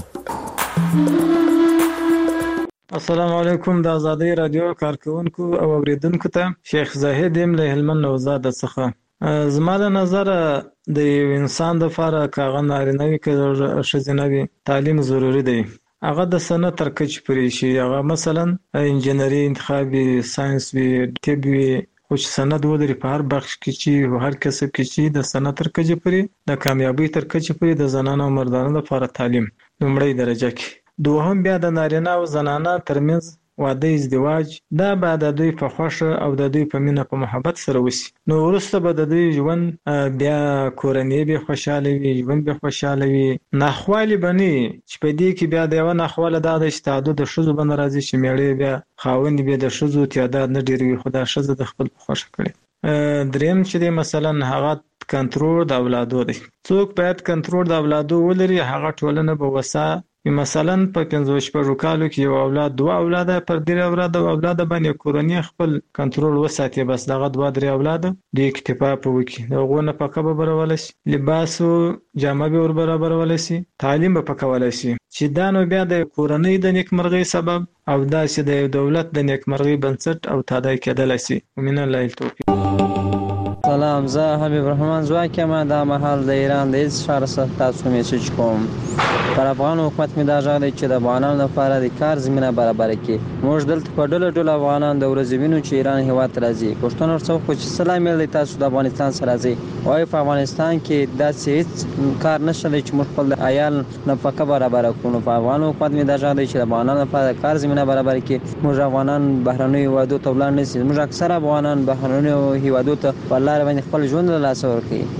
السلام علیکم. د آزادۍ رادیو کارکونکو او اوریدونکو ته شیخ زاهد یم له هلمند نوزاد څخه. زما له نظر د یو انسان د لپاره کاغه نارینه وي که ښځینه وي تعلیم ضروری دی. هغه د سند تر کچې پورې شي. هغه مثلا انجینري انتخاب وي، ساینس وي، طب وي، خو چې سند ولري په هر بخش کې چې هر کسب کې چې د سند تر کچې پورې د کامیابی تر کچې پورې د زنانو او مردانو لپاره تعلیم لومړی درجه کې. دوهم بیا د نارینه او زنانه ترمنځ واده ازدواج، دا به د دوی په خوښه او د دوی په مینه په محبت سره وشي. نو وروسته به د دوی ژوند بیا کورنۍ به خوشاله وي، ژوند به خوشاله وي. ناخوالې به نه وي چې په دې کې بیا د یوه ناخواله دا ده چې تعدد د ښځو به نه راځي چې مېړه بیا خاوند بیا د ښځو تعداد نه ډېر وي، خو دا ښځه د خپل په خوښه کړي. دریم چې دی مثلا هغه کنټرول د اولادو دی. څوک باید کنټرول د اولادو ولري، هغه ټولنه به وسا مثلا په پنځه شپږو کالو کې یو اولاد دوه اولاده پر درې اولاده او اولاده باندې کورنۍ خپل کنټرول وساتي، بس دغه دوه درې اولاده د اکتفا په وکي دغه نه پکه به برول شي، لباس او جامه به ور برابرول شي، تعلیم به پکول شي، چې دا نو بیا د کورنۍ د نیکمرغۍ سبب او دا چې د دولت د نیکمرغۍ بنسټ او تادای کېدل شي. ومن الله التوفیق. سلام، زه حبیب الرحمن زواک یم. دا مهال د ایران د هیڅ شهر څخه تاسو میسج کوم. پر افغان حکومت می دا ژغ دی چې د افغانانو لپاره د کار زمينه برابر کړي. موږ دلته په ډول ډول افغانان د ورځې وینو چې ایران هیواد راځي. پښتون ورڅو خو چې سلام یې تاسو د افغانستان سره راځي. وای په افغانستان کې داسې هیڅ کار نشته چې موږ خپل عیال نفقه برابر کړو. په افغان حکومت می دا ژغ دی چې د افغانانو لپاره کار زمينه برابر کړي. موږ افغانان بهرنیو هیوادو ته ولاړ نه سي. موږ اکثر افغانان بهرنیو هیوادو ته ولر باندې خپل ژوند له لاس ورکړي.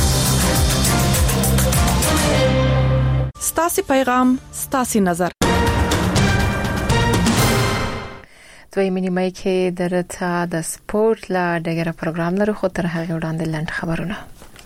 ستاسو پیغام ستاسو نظر. دوی منیمای کې درته د سپورت لا ډیګره پروګرام لرو، خو تر هغه وړاندې لنډ خبرونه.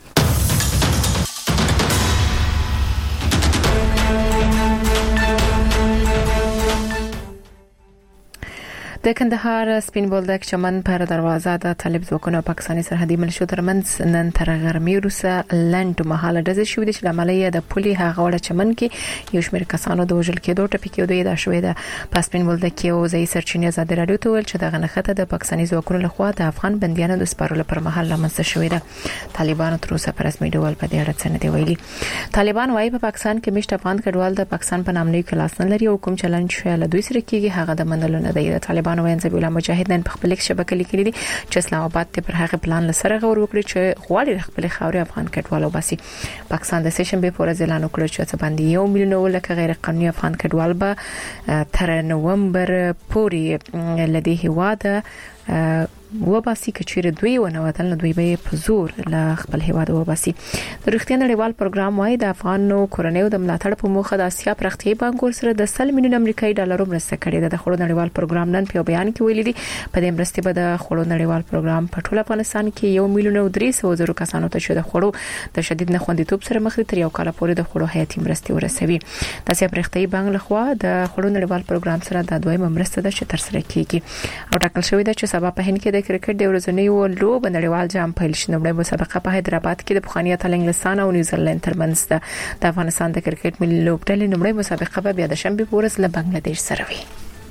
د کندهار سپین بولدک چمن پر دروازه د طالب ځواکونو پاکستاني سرحدي ملیشو ترمنځ نن تر غرمې وروسته لنډ مهاله ډزې شوې دي چې د عملیه د پولي هغه وړ چمن کې یو شمېر کسانو د وژل کېدو ټپي کېدو د شوې ده. په سپین بولدک کې او ځای سرچینې آزاد رادیو ته ویل چې د غنخته د پاکستاني ځواکونو لخوا د افغان بنديانو د سپارلو پر مهال لمنځه شوې ده. طالبان تر اوسه پر رسمي ډول په دې اړه څه نه دی ویلي. طالبان وايي په پاکستان کې مشت افغان کډوال د پاکستان په نام نه کلاس نه لري او کوم چلنج شوی له دوی سره کېږي هغه د منلو نه دی. طالبان وايي ځبیل مجاهد نن په خپل شبکې لیکلي دي چې اسلام آباد ته پر هغه پلان لسره غور وکړي چې غواړي خپل خاوري افغان کډوالو باسي. پاکستان د سیشن به پورز اعلان وکړ چې څه باندې یو میلیون لکه غیر قانوني افغان کډوال به تر نومبر پورې لدی هواده وباسي کچېره دوی ونواتل دوی به په زور له خپل هیواد وباسي. د رښتینی نړیوال پروګرام وايي د افغانو کورنیو د ملاتړ په موخه د اسیا پرختي بانک سره د سل میلیون امریکایي ډالر مرسته کړې ده. د خړو نړیوال پروګرام نن په بیان کې ویلي دي په دې مرستې به د خړو نړیوال پروګرام په ټول افغانستان کې یو میلیون او درې سوه زره کسانو ته چې د خړو د شدید نخوندیتوب سره مخ دي تر یو کال پورې د خړو حیاتي مرستې ورسوي. د اسیا پرختي بانک لخوا د خړو نړیوال پروګرام سره د دویمه مرسته ده چې تر سره کیږي. او ټاکل شوې ده چې سبا په هند کې د کرکټ د ورځنیو لوب نړیوال جام پیل شي. نومړی مسابقه په حیدرآباد کې د بخاني اتل انګلستان او نیوزیلند ترمنځ ده. د افغانستان د کرکټ ملي لوبډلې نومړی مسابقه به بیا د شنبه په ورځ له بنگلاديش سره وي.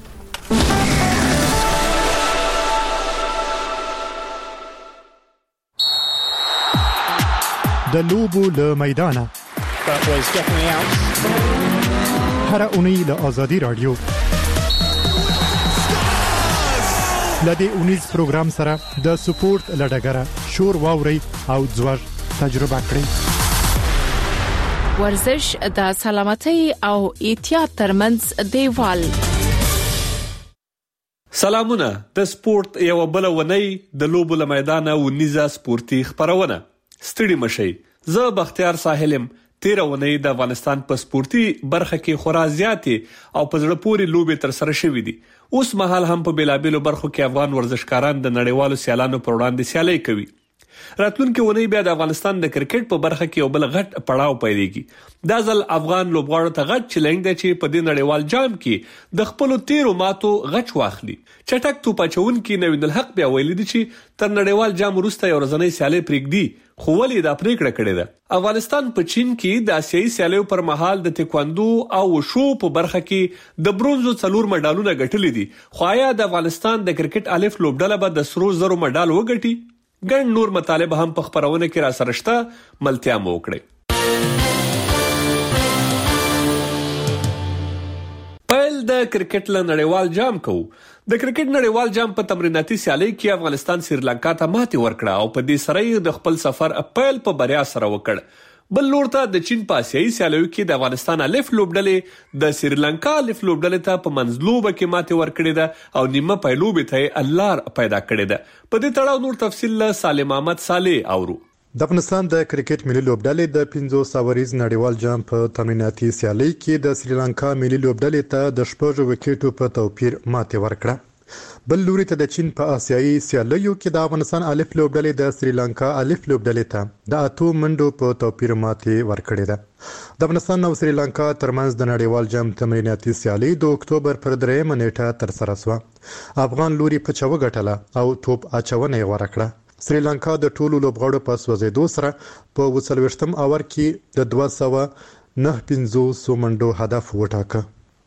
د لوبو له میدانه هر اونۍ له آزادی رادیو لدی اونیز پروګرام سره د سپورت لډګره شور واوري او ځوړ تجربه کړئ. ورزش د سلامتۍ او احتیاط ترمنځ دیوال. سلامونه، د سپورت یو بل ونی د لوبو له میدانه ونیزه سپورتي خبرونه. ستړي مشي، زه بختیار ساحلم. تیر ونی د افغانستان په سپورتي برخه کې خورا زیاتې او په زړه پورې لوبې تر سره شوې دي. اوس مهال هم په بیلابیلو برخو کې افغان ورزشکاران د نړیوالو سیالانو پر وړاندې سیالي کوي. راتلونکي ونی بیا د افغانستان د کرکټ په برخه کې یو بل غټ پړاو پیلېږي. دا ځل افغان لوبغاړو ته غټ چیلنج دی چې په دې نړیوال جام کې د خپل تیرو ماتو غچ واخلي. چټک توپ اچونکي نوین الحق بیا ویلي دي چې تر نړیوال جام وروسته یو ورځنی سیالي پرېږدي، خو ولې دا پریکړه کړې ده؟ افغانستان په چین کې د آسیایي سیالیو پر مهال د تکواندو او وشو په برخه کې د برونزو څلور مډالونه ګټلي دي، خو آیا د افغانستان د کرکټ الف لوبډله به د سرو زرو مډال وګټي؟ ګڼ نور مطالب هم په خبرونه کې را سره شته، ملتیا مو وکړئ. پیل د کرکټ له نړیوال جام کوو. د کرکټ نړیوال جام په تمریناتي سیالۍ کې افغانستان سریلانکا ته ماتې ورکړه او په دې سره د خپل سفر پیل په بریا سره وکړ. بل لور ته د چین په آسیایي سیالیو کې د افغانستان الف لوبډلې د سریلانکا الف لوبډلې ته په منځلوبه کې ماتې ورکړې ده او نیمه پایلوبې ته الله پیدا کړې ده. په دې تړاو نور تفصیل له سالم احمد صالح اورو. د افغانستان د کرکټ ملي لوبډلې د پنځوس ساوریز نړیوال جام په تمریناتي سیالۍ کې د سریلانکا ملي لوبډلې ته د شپږ وکټو په توپیر ماتې ورکړه. بل لوري ته د چین په آسیایي سیالیو کې د افغانستان الف لوبډلې د سریلانکا الف لوبډلې ته د اتو منډو په توپیر ماتې ورکړې ده. د افغانستان او سریلانکا ترمنځ د نړیوال جام تمریناتي سیالي د اکتوبر پر درېیمه نیټه تر سره شوه. افغان لوري په چوه ګټله او توپ اچونه یې غوره کړه. سریلانکا د ټولو لوبغاړو په سوځېدو سره په اووه څلوېښتم اوور کې د دوه سوه نهه پنځوس منډو هدف وټاکه.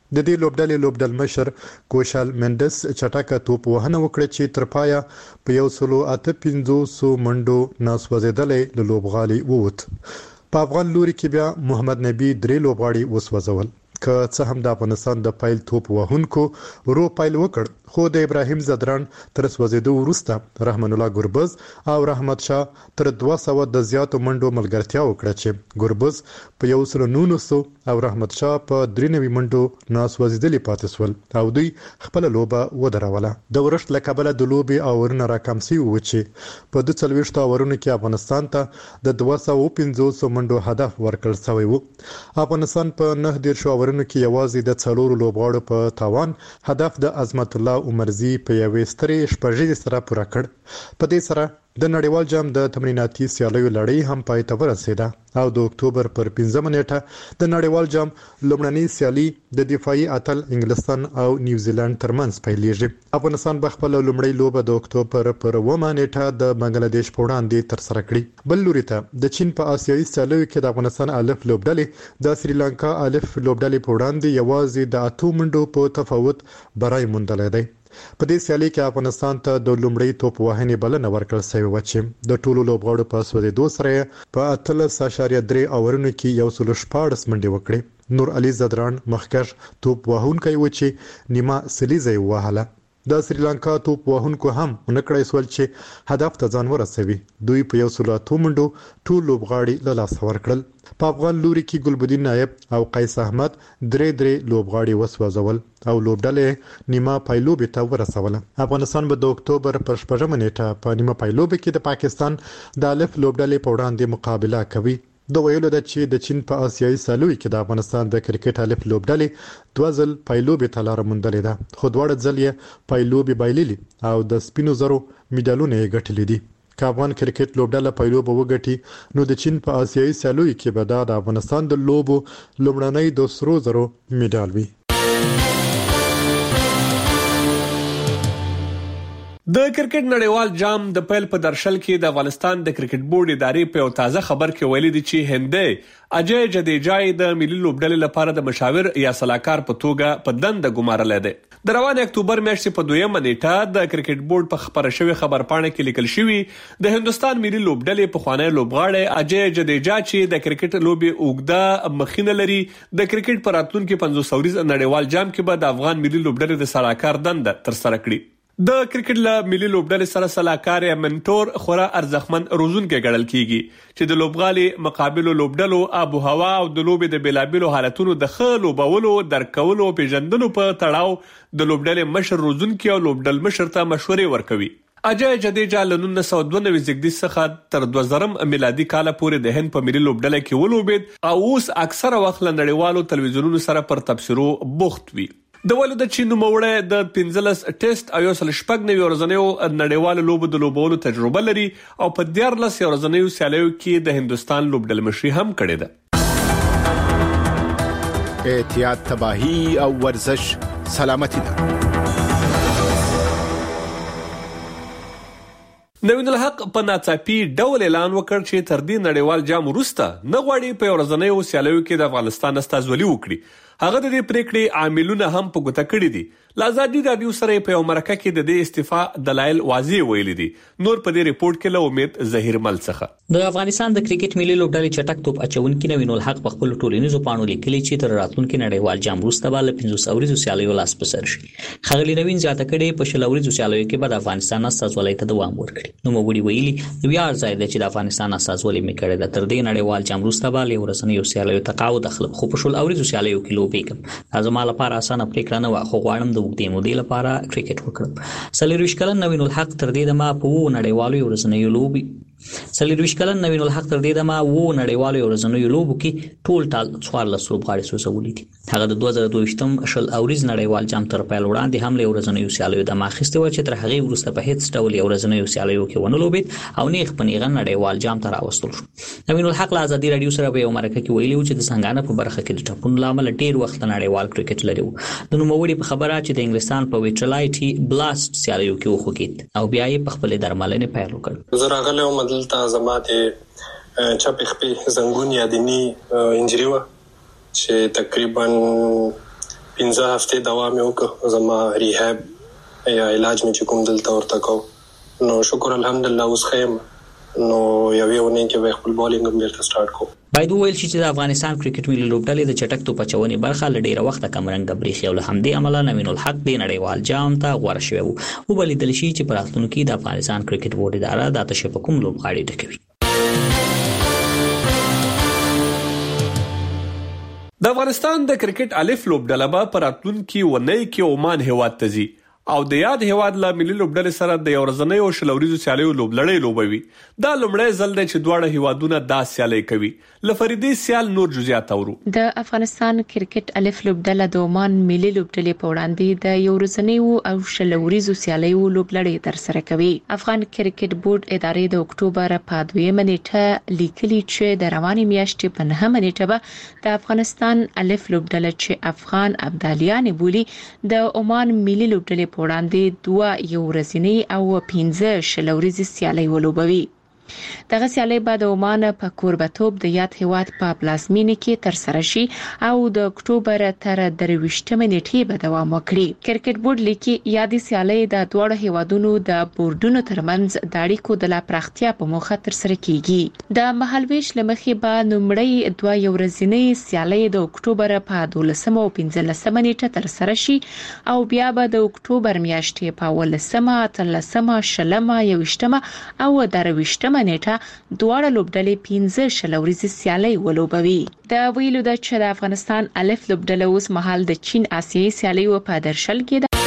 د دې لوبډلې لوبډل مشر کوشال مندس چټاکه توپ وهنه وکړه چې تر پایا په یو سلو اته پنځوس منډو ناسوځیدلې له لوبغالي ووت. په افغان لوري کې بیا محمد نبی درې لوبغاړي وسوځول. که څه هم د افغانستان د پایل توپ وهونکو ورو پایل وکړ، خو د ابراهیم زدران تر سوځیدو وروسته رحمان الله ګربز او رحمت شاه تر دوه سوه د زیاتو منډو ملګرتیا وکړه چې ګربز په یو سل نولس او رحمت شاه په درې نوي منډو ناسوځیدلي پاتې سول او دوی خپل لوبه ودروله. د ورښت له کبله د لوبې اورونه راکم شوي وو چې په دوه څلوېښتو اورونو کې افغانستان ته د دوه سوه پنځوس منډو هدف ورکړل شوی و. افغانستان په نهه دېرشو اورونو کې یوازې د څلورو لوبغاړو په تاوان هدف د عظمت الله عمرزي په یوې سترې شپږیزې سره پوره کړ. په دې سره د نړیوال جام د تمریناتي سیالیو لړۍ هم پای ته ورسېده او د اکتوبر پر پنځمه نیټه د نړیوال جام لومړنۍ سیالي د دفاعي اتل انګلستان او نیوزیلند ترمنځ پیلېږي. افغانستان به خپل لومړی لوبه د اکتوبر پر اوومه نیټه د بنگلاديش په وړاندې ترسره کړي. بل لوري ته د چین په آسیایي سیالیو کې د افغانستان الف لوبډلې د سریلانکا الف لوبډلې په وړاندې یوازې د اتو منډو په تفاوت برای موندلی دی. په دې سیالي کې افغانستان ته د لومړی توپ وهنې بلنه ورکړل شوې وه چې د ټولو لوبغاړو په سوځېدو سره په اتلس اعشاریه درې اورونو کې یو سل شپاړس منډې وکړې. نور علي زدران مخکښ توپ وهونکی و چې نیمه سلیزه یې ووهله. د سریلانکا توپ وهونکو هم ونکړی سول چې هدف ته ځان ورسوي. دوی په یو سل اتو منډو ټول لوبغاړي له لاسه ورکړل. په افغان لوري کې ګلبدین نایب او قیس احمد درې درې لوبغاړي وسوځول او لوبډلې نیمه پایلوبې ته ورسوله. افغانستان به د اکتوبر پر شپږمه نیټه په نیمه پایلوبې کې د پاکستان د الف لوبډلې په وړاندې مقابله کوي. د ویلو ده چې د چین په آسیایي سیالیو کې د افغانستان د کرکټ الف لوبډلې دوه ځل پایلوبې ته لاره موندلې ده، خو دواړه ځل یې پایلوبې بایللي او د سپینو زرو میډالونه یې ګټلي دي. که افغان کرکټ لوبډله پایلوبه وګټي نو د چین په آسیایي سیالیو کې به دا د افغانستان د لوبو لومړنی د سرو زرو میډال وي. د کرکټ نړیوال جام د پیل په درشل کې د افغانستان د کرکټ بورډ ادارې په یو تازه خبر کې ویلي دي چې هندي اجي جديجای د ملي لوبډلې لپاره د مشاور یا صلاحکار په توګه په دنده ګمارلې ده. د روان اکتوبر میاشتې په دویمه نیټه د کرکټ بورډ په خبره شوی خبرپاڼه کې لیکل شوی د هندستان ملي لوبډلې په خوانی لوبغاړی اجي جديجا چې د کرکټ لوبي اوګدا مخینه لري د کرکټ پر راتلونکي پنځوس اوريز نړیوال جام کې به د افغان ملي لوبډلې د صلاحکار دنده تر سره کړي. د کرکټ له ملي لوبډلې سره صلاحکار یا منټور خورا ارزښتمن روزونکي ګڼل کیږي چې د لوبغالي مقابلو لوبډلو ابو هوا او د لوبې د بیلابیلو حالتونو د ښه لوبولو درکولو پیژندلو په تړاو د لوبډلې مشر روزونکي او لوبډل مشر ته مشورې ورکوي. اجي جديجا له نولس سوه دوه نوي زیږدیز څخه تر دوه زرم میلادي کال پورې د هند په ملي لوبډله کې ولوبید او اوس اکثره وخت له نړیوالو تلویزیونونو سره پر تبصرو بوخت وي. د ولود چې نوموړی د پنځلس ټیسټ او یو سل شپږ نوي ورځنیو نړیوالو لوبو د لوبولو تجربه لري او په دیارلس ورځنیو سیالیو کې د هندستان لوبډل مشري هم کړې ده. احتیاط تباہی او ورزش سلامتی ده. نوین الحق په ناڅاپي ډول اعلان وکړ چې تر دې نړیوال جام وروسته نه غواړي په ورځنیو سیالیو کې د افغانستان استازولي وکړي. هغه د دې پریکړې عاملونه هم په ګوته کړي دي. لازادي رادیو سره په یو مرکه کې د دې استعفا دلایل واضح ویلي دي. نور په دې ریپورت کې له امید ظهیر مل څخه د افغانستان د کرکټ ملي لوبډلې چټک توپ اچونکي نوین الحق په خپل ټولنیزو پاڼو لیکلي چې تر راتلونکي نړیوال جام وروسته به له پنځوس اوريزو سیالیو لاس په سر شي. خغلی نوین زیاته کړي په شل اوريزو سیالیو کې به د افغانستان استازولۍ ته دوام ورکړي. نو موږ ویلي د بیا ځای د چې د افغانستان استازولۍ مې کړې ده. تر دې نړیوال جام وروسته به له ورسنیو سیالیو تقاعد اخلم، خو په شل اوريزو سیالیو کې لوبېږم. زما لپاره اسانه پریکړه نه و، خو غواړم د وګړي مودې لپاره کرکټ وکړم. سلیرویش کلن نوین الحق تر دې دمه په وو نړیوالو ورځنیو لوبي سلیرویش کلن نوین الحق تر دې دمه وو نړیوالو ورځنیو لوبو کې ټول ټال څوارلس لوبغاړي سوځولي دي. هغه د دوه زره دوه ویشتم شل اوريز نړیوال جام تر پیل وړاندې هم له ورځنیو سیالیو د ماخسته و چې تر هغه وروسته په هیڅ ډول ورځنیو سیالیو کې ونه لوبید او نیغ په نیغه نړیوال جام ته راوستل شو. نوین الحق له ازادي رادیو سره په یو مرکه کې ویلي و چې د څنګه په برخه کې د ټاپون لامل ډیر وخت نړیوال کرکټ لري. د نوموړي په خبره چې د انګلستان په ویټرلایټي بلاست سیالیو کې وخوګید او بیا یې په خپل درملنې پیل وکړ. زه راغلی وم دلته زما د چپې خپې زنګون یا دیني انجري وه چې تقریبا پنځه هفته دوام وکړ زما ریهاب یا علاج مې چې کوم دلته ورته کو. نو شکر الحمدلله اوس خیم نو یوې ونې کې به خپل بالینګ هم بیرته سٹارټ کو. باید وویل شي چې د افغانستان کرکټ ملي لوبډلې د چټک توپ اچونې برخه له ډیره وخته کمرنګ بریښي او له همدې امله نوین الحق د نړیوال جام ته غوړه شوی وو. وبلیدل شي چې په راتلونکي کې د افغانستان کرکټ بورډ اداره د تشه په کوم لوبغاړي ډکوي. د افغانستان د کرکټ الف لوبډله به په راتلونکي ونې کې عمان هیواد ته ځي او د یاد هیواد له ملي لوبډلې سره د یو ورځنۍ او شلوریزو سیالیو لوبلړۍ لوبوي. دا لومړی ځل دی چې دواړه هیوادونه دا سیالي کوي. لفریدي سیال نور جزئیات اورو. د افغانستان کرکټ الف لوبډله د عمان ملي لوبډلې په وړاندې د یو ورځنۍ او شلوریزو سیالیو لوبلړۍ ترسره کوي. افغان کرکټ بورډ ادارې د اکتوبر په دویمه نیټه لیکلي چې د روانې میاشتې په نهمه نیټه به د افغانستان الف لوبډله چې افغان ابدالیان بولی د عمان ملي لوبډلې وړاندې دوه یو ورځنی او پنځه شلوريزي سیالي ولوبوي. دغه سیالي بعد عمان په کوربتوب د یاد هیواد په پلازمینه کې تر سره شي او د اکتوبر تر درویشتمه نیټې به دوام وکړي. کرکټ بورډ لیکي یادې سیالي د دوه هیوادونو د بورډونو ترمنځ د اړیکو د لا پراختیا په موخه تر سره کیږي. د محلويش لمخې به نومړی دوه یو ورځنی سیالي د اکتوبر په دولسمه او پنځلسمه نیټه تر سره شي او بیا به د اکتوبر میاشتې په ولسمه، اتلسمه، شلمه، یوشتمه او درویشتمه نیټه دواړه لوبډلې پنځه شلوريزي سیالي ولوبوي. د ویلو د چې د افغانستان الف لوبډله اوس مهال د چین آسیایي سیالیو په درشل کې ده.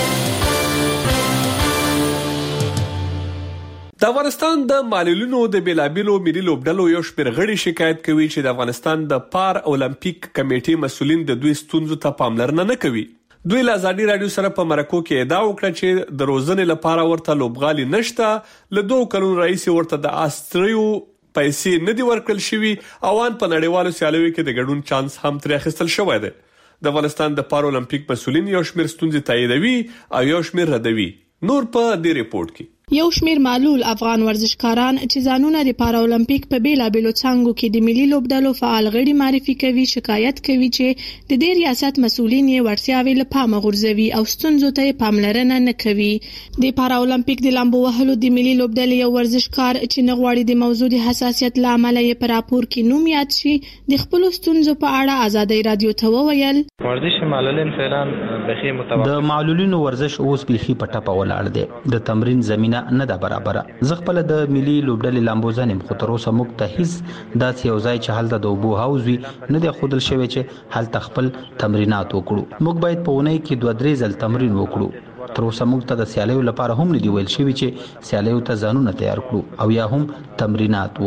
د افغانستان د معلولینو د بیلابیلو ملي لوبډلو یو شمېر غړي شکایت کوي چې د افغانستان د پار اولمپیک کمیټې مسولین د دوی ستونزو ته پاملرنه نه کوي. دوی له ازادي رادیو سره په مرکو کې ادعا وکړه چې د روزنې لپاره ورته لوبغالي نشته. له دوه کلونو راهیسې ورته د آستریو پیسې نه دي ورکړل شوي او ان په نړیوالو سیالیو کې د ګډون چانس هم ترې اخیستل شوی دی. د افغانستان د پار اولمپیک مسولین یو شمېر ستونزې تاییدوي او یو شمېر ردوي. نور په دې ریپورت کې یو شمیر معلول افغان ورزشکاران چې ځانونه د پارا اولمپیک په بیلابېلو څنګهو کې د ملي لوبډلو فعال غړي معرفي کوي شکایت کوي چې د دې ریاست مسؤلین یې ورتیاوي له پامه غورځوي او ستونزو ته پاملرنه نه کوي. د پارا اولمپیک د لامبو وهلو د ملي لوبډلې یو ورزشکار چې نه غواړي د موضوع د حساسیت له امله یې په راپور کې نوم یاد شي د خپل ستونزو په اړه ازادي رادیو ته وویل ورزش معلولین فعلا بخي متوقع د معلولینو ورزش اوس بلخي په ټاپه ولاړ دی. د تمرین زمينه نه ده برابره. زه خپل د ملي لوبډلې لامبوزانم خو تر اوسه موږ ته هیڅ داسې یو ځای چې هلته د اوبو حوض وي نه دی ښودل شوی چې هلته خپل تمرینات وکړو. موږ باید په اونۍ کې دوه درې ځل تمرین وکړو. تر اوسه موږ ته د سیالیو لپاره هم نه دی ویل شوی چې سیالیو ته ځانونه تیار کړو او یا هم تمرینات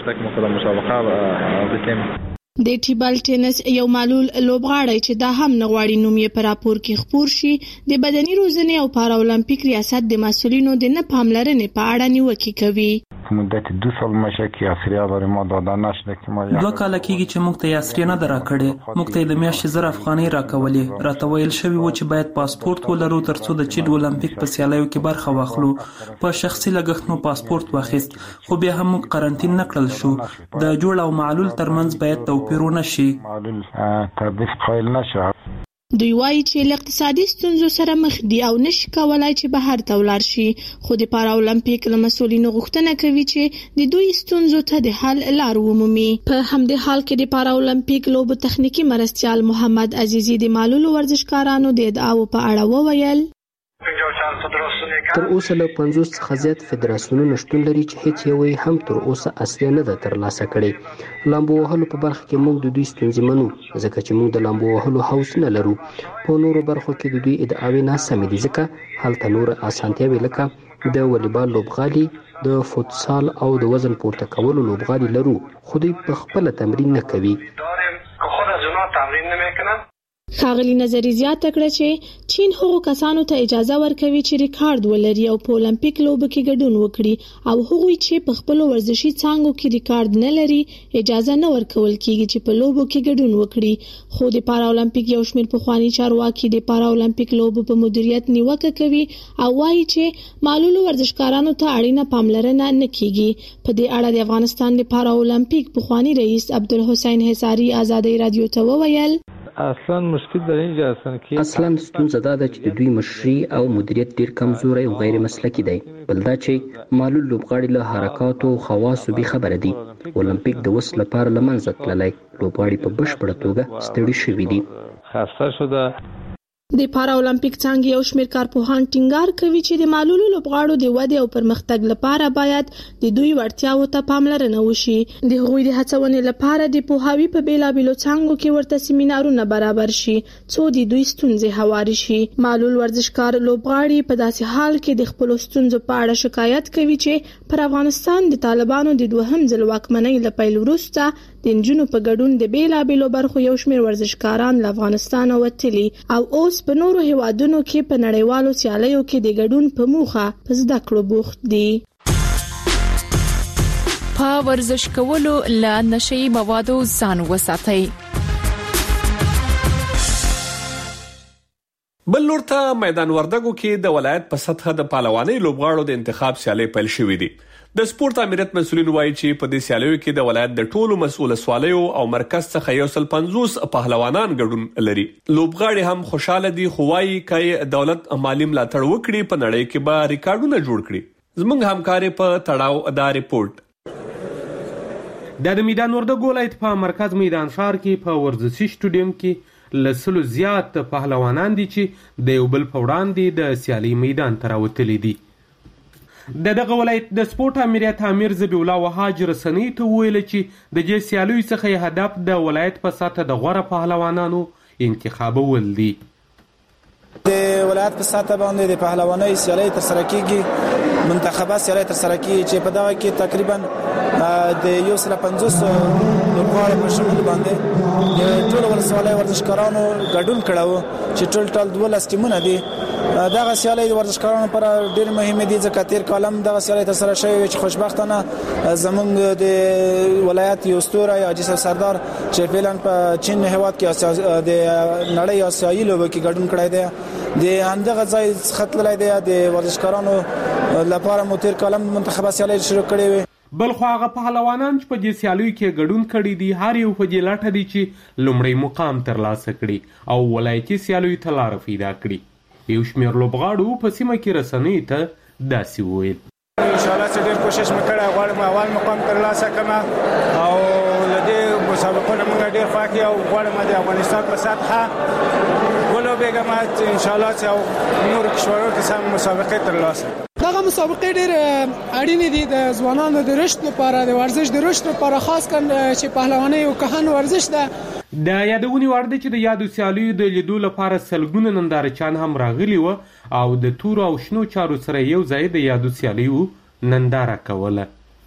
وکړو. د ټیبل ټینس یو معلول لوبغاړی چې دا هم نه غواړي نوم یې په راپور کې خپور شي د بدني روزنې او پارا اولمپیک ریاست د مسؤلینو د نه پاملرنې په اړه نیوکه کوي. مدت دو سال میشه که یاسریه برای ما داده نشده که ما دوه کاله کېږي چې موږ ته یاسریه نه ده راکړې. موږ ته د میاشتې زر افغانۍ راکولې. راته ویل شوي و چې باید پاسپورت ولرو ترڅو د چین اولمپیک په سیالیو کې برخه واخلو. په شخصي لګښت مو پاسپورت واخیست خو بیا هم موږ قرنطین نه کړل شو. د جوړ او معلول ترمنځ باید توپیر ونه شي. معلول تبعیض قایل نشه. دوی وایي چې له اقتصادي ستونزو سره مخ دي او نشي کولای چې بهر ته ولاړ شي. خو د پارا اولمپیک له مسؤلینو غوښتنه کوي چې د دوی ستونزو ته د حل لار ومومي. په همدې حال کې د پارا اولمپیک لوبو تخنیکی مرستيال محمد عزیزی د معلولو ورزشکارانو د ادعاو په اړه وویل تر اوسه له پنځوس څخه زیات فدراسیونونه شتون لري چې هیڅ یو هم تر اوسه اصلي نه ده ترلاسه کړې. لامبو وهلو په برخه کې موږ د دوی ستونزې منو ځکه چې موږ د لامبو وهلو حوص نه لرو. په نورو برخو کې د دوی ادعاوې ناسمې دي ځکه هلته نور اسانتیاوې لکه د والیبال لوبغالي، د فوتسال او د وزن پورته کولو لوبغالي لرو خو دوی په خپل تمرین نه کوي. ښاغلي نظری زیاته کړه چې چین هغو کسانو ته اجازه ورکوي چې ریکارډ ولري او په اولمپیک لوبو کې ګډون وکړي او هغوی چې په خپل ورزشي څانګو کې ریکارډ نه لري اجازه نه ورکول کیږي چې په لوبو کې ګډون وکړي. خو د پارا اولمپیک یو شمېر پخواني چارواکي د پارا اولمپیک لوبو په مدیریت نیوکه کوي او وایي چې معلولو ورزشکارانو ته اړینه پاملرنه نه کیږي. په دې اړه د افغانستان د پارا اولمپیک پخواني رئیس عبدالحسین حصاری ازادي رادیو ته وویل اصلا مشکل در اینجا هستن که اصلا ستونزه دا ده چې د دوی مشري او مدیریت ډیر کمزوري او غیر مسلکي دی. بل دا چې معلول لوبغاړي له حرکاتو او خواصو به خبره دي. اولمپیک د وس لپاره لمنځه تللی، لوبغاړي په بشپړه توګه ستړي شوي دي. خسته شده. د پارا اولمپیک څنګه یو شمېر کارپوهان ټینګار کوي چې د معلولو لوبغاړو د ودې او پرمختګ لپاره باید د دوی وړتیاو ته پاملرنه وشي. د هغوی د هڅونې لپاره د پوهاوي په بیلابېلو څانګو کې ورته سیمینارونه برابر شي څو د دوی ستونزې هواري شي. معلول ورزشکار لوبغاړي په داسې حال کې د خپل ستونزو په اړه شکایت کوي چې پر افغانستان د طالبانو د دوهم ځل واکمنۍ له پیل وروسته د نجونو په ګډون د بیلابېلو برخو یو شمېر ورزشکاران له افغانستان وتلي او اوس په نورو هیوادونو کې په نړیوالو سیالیو کې د ګډون په موخه په زده کړو بوخت دي. په ورزش کولو له نشئی موادو ځان وساتئ. بل لور ته میدان وردګو کې د ولایت په سطح د پهلوانۍ لوبغاړو د انتخاب سیالي پیل شوې دي. د سپورت امریت مسولین وایي چې په دې سیالیو کې د ولایت د ټولو مسؤل سوالیو او مرکز څخه یو سل پنځوس پهلوانان ګډون لري. لوبغاړي هم خوشاله دي، خو وایي چې دولت مالی ملاتړ وکړي په نړۍ کې به ریکارډونه جوړ کړي. زموږ همکاري په تړاو دا ریپورت. د میدان وردګو ولایت په مرکز میدان ښار کې په ورزشي سټډیم کې لسلو زیات پهلوانان دي چې د یو بل په وړاندې د سیالي میدان ته راوتلي دي. د دغه ولایت د سپورت امریت امیر ذبیح الله وهاج رسنۍ ته وویل چې د دې سیالیو څخه هدف د ولایت په سطح د غوره پهلوانانو انتخابول دي. د ولایت په سطح باندې د پهلوانۍ سیالي تر سره کیږي، منتخبه سیالي تر سره کیږي چې په دغه کې تقریبا د یو سل پنځوس لوبغاړو په شمول باندې د ټول ولسوالۍ ورزشکارانو ګډون کړو چې ټول ټول دولس ټیمونه دي. دغه سیالي د ورزشکارانو لپاره ډېر مهمه دي ځکه تیر کالم دغه سیالي تر سره شوی چې خوشبختانه زمونږ د ولایت یو ستوری حاجي سردار چې فعلا په چین هیواد کې د نړۍ آسیایي لوبو کې ګډون کړی دی، د همدغه ځای څخه تللی دی. د ورزشکارانو لپاره مو تیر کالم منتخبه سیالي شروع کړې وي. بل خو هغه پهلوانان چې په دې سیالیو کې ګډون کړي دي هر یو په دې لټه دي چې لومړی مقام ترلاسه کړي او ولایتي سیالیو ته لاره پیدا کړي. یو شمېر لوبغاړو په سیمه کې رسنۍ ته داسې وویل: انشاءالله چې ډېر کوشش مې کړی، غواړم اول مقام ترلاسه کړم او له دې مسابقو نه موږ ډېر خوښ یو، غواړم د افغانستان په سطحه ولوبېږم انشاءالله چې او نورو کشورونو کې سم مسابقې ترلاسه. دغه مسابقې ډېر اړینې دي د ځوانانو د رشد لپاره، د ورزش د رشد لپاره، خاص کر چې پهلوانۍ او کهن ورزش ده. د یادونې وړ دی چې د یادو سیالیو د لیدو لپاره سلګونه نندارچیان هم راغلي وو او د تورو او شنو چارو سره یو ځای د یادو سیالیو ننداره کوله.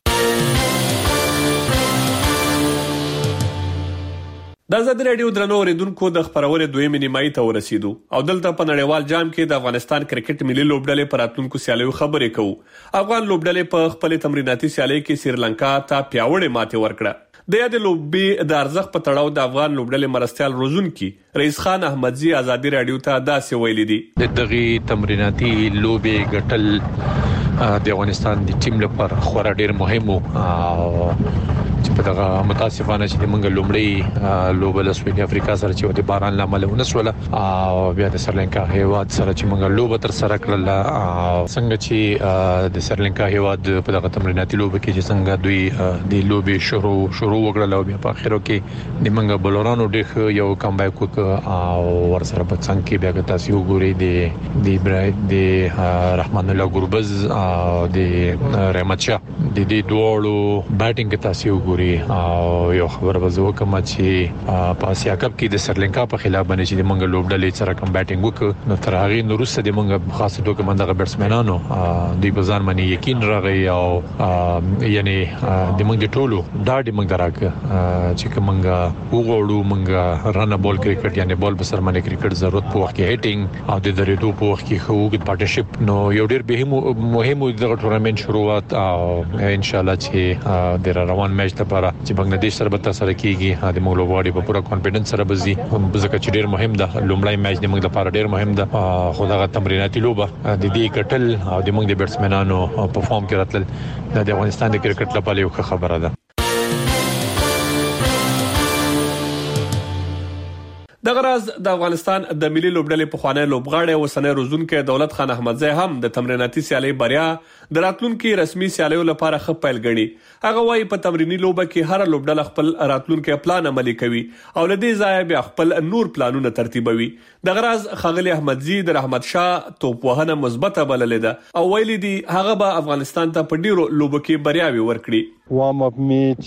د آزادي راډیو درنو اوریدونکو د خبرونې دویمې نیمایي ته ورسیدو او دلته په نړیوال جام کې د افغانستان کرکټ ملي لوبډلې پر راتلونکو سیالیو خبرې کوو. افغان لوبډلې په خپل تمریناتي سیالي کې سریلانکا ته پیاوړې ماتې ورکړه. د یاد لوبې د ارزښت په تړاو د افغان لوبډلې مرستيال روزونکي رئیس خان احمدزي آزادي راډیو ته داسې ویلي دي: د دغه تمریناتي لوبې ګټل د افغانستان د ټیم لپاره خورا ډیر مهم او چې په دغه متاسفانه چې موږ لومړی لوبه له سویډ افریقا سره چې د باران لامل ونسوله او بیا د سریلانکا هیواد سره چې موږ لوبه تر سره کړل، څنګه چې د سریلانکا هیواد په دغه تمریناتي لوبه کې چې څنګه دوی د لوبې شروع شروع وکړل او بیا په اخر کې د موږ بولرانو ډېر یو کمبیک وکړ او ورسره په څنګه کې بیا تاسو وګورئ د د برایت د رحمان الله ګوربز او د رحمت شاه د دې دوړو بیټینګ کې تاسو وګورئ او یو خبر وزو کوم چې په اسیا کپ کې د سریلانکا په خلاف باندې چې د منګ لوبډلې سره کم بیټینګ وکړ نو تر هغه نورسته د منګ خاصه دوه منډه بیټسمنانو د بازار باندې یقین راغی او یعنی د منګ ټولو دا د منګ دراک چې کومنګ وګورو منګ رن بال کرکټ یعنی بال په سر باندې کرکټ ضرورت په وخت کې هټینګ او د درېدو په وخت کې خوګ پارټنرشپ نو یو ډېر به مهم د ټورنمنت شروعات او ان شاء الله چې د روان میچ لپاره چې بنگلاديش سره به تاسو کېږي د موږ لوبغاړي په پوره کانفیډنس سره بزي هم ځکه چې ډېر مهم ده لومړی میچ د موږ لپاره ډېر مهم ده خو دا تمریناتي لوبه د دې کټل او د موږ د بیټسمنانو په فارم کې راتل د افغانستان د کرکټ لپاره یو خبره ده. د غراز د افغانستان د ملي لوبډلې په خوانې لوبغاړي وسنۍ روزونکو دولت خان احمدزی هم د تمریناتي سیالي بریا د راتلونکو رسمي سیالیو لپاره ښه پیل ګڼي. هغه وايي په تمرینی لوبه کې هر لوبډله خپل راتلونکو پلان عملي کوي او لدې ځای بیا خپل نور پلانونه ترتیبوي. د غراز خاغلی احمدزی د رحمت شاه توپ وهنه مثبته بللې ده او ویلي دي هغه به افغانستان ته په ډیرو لوبو کې بریاوي ورکړي. وارم اپ میچ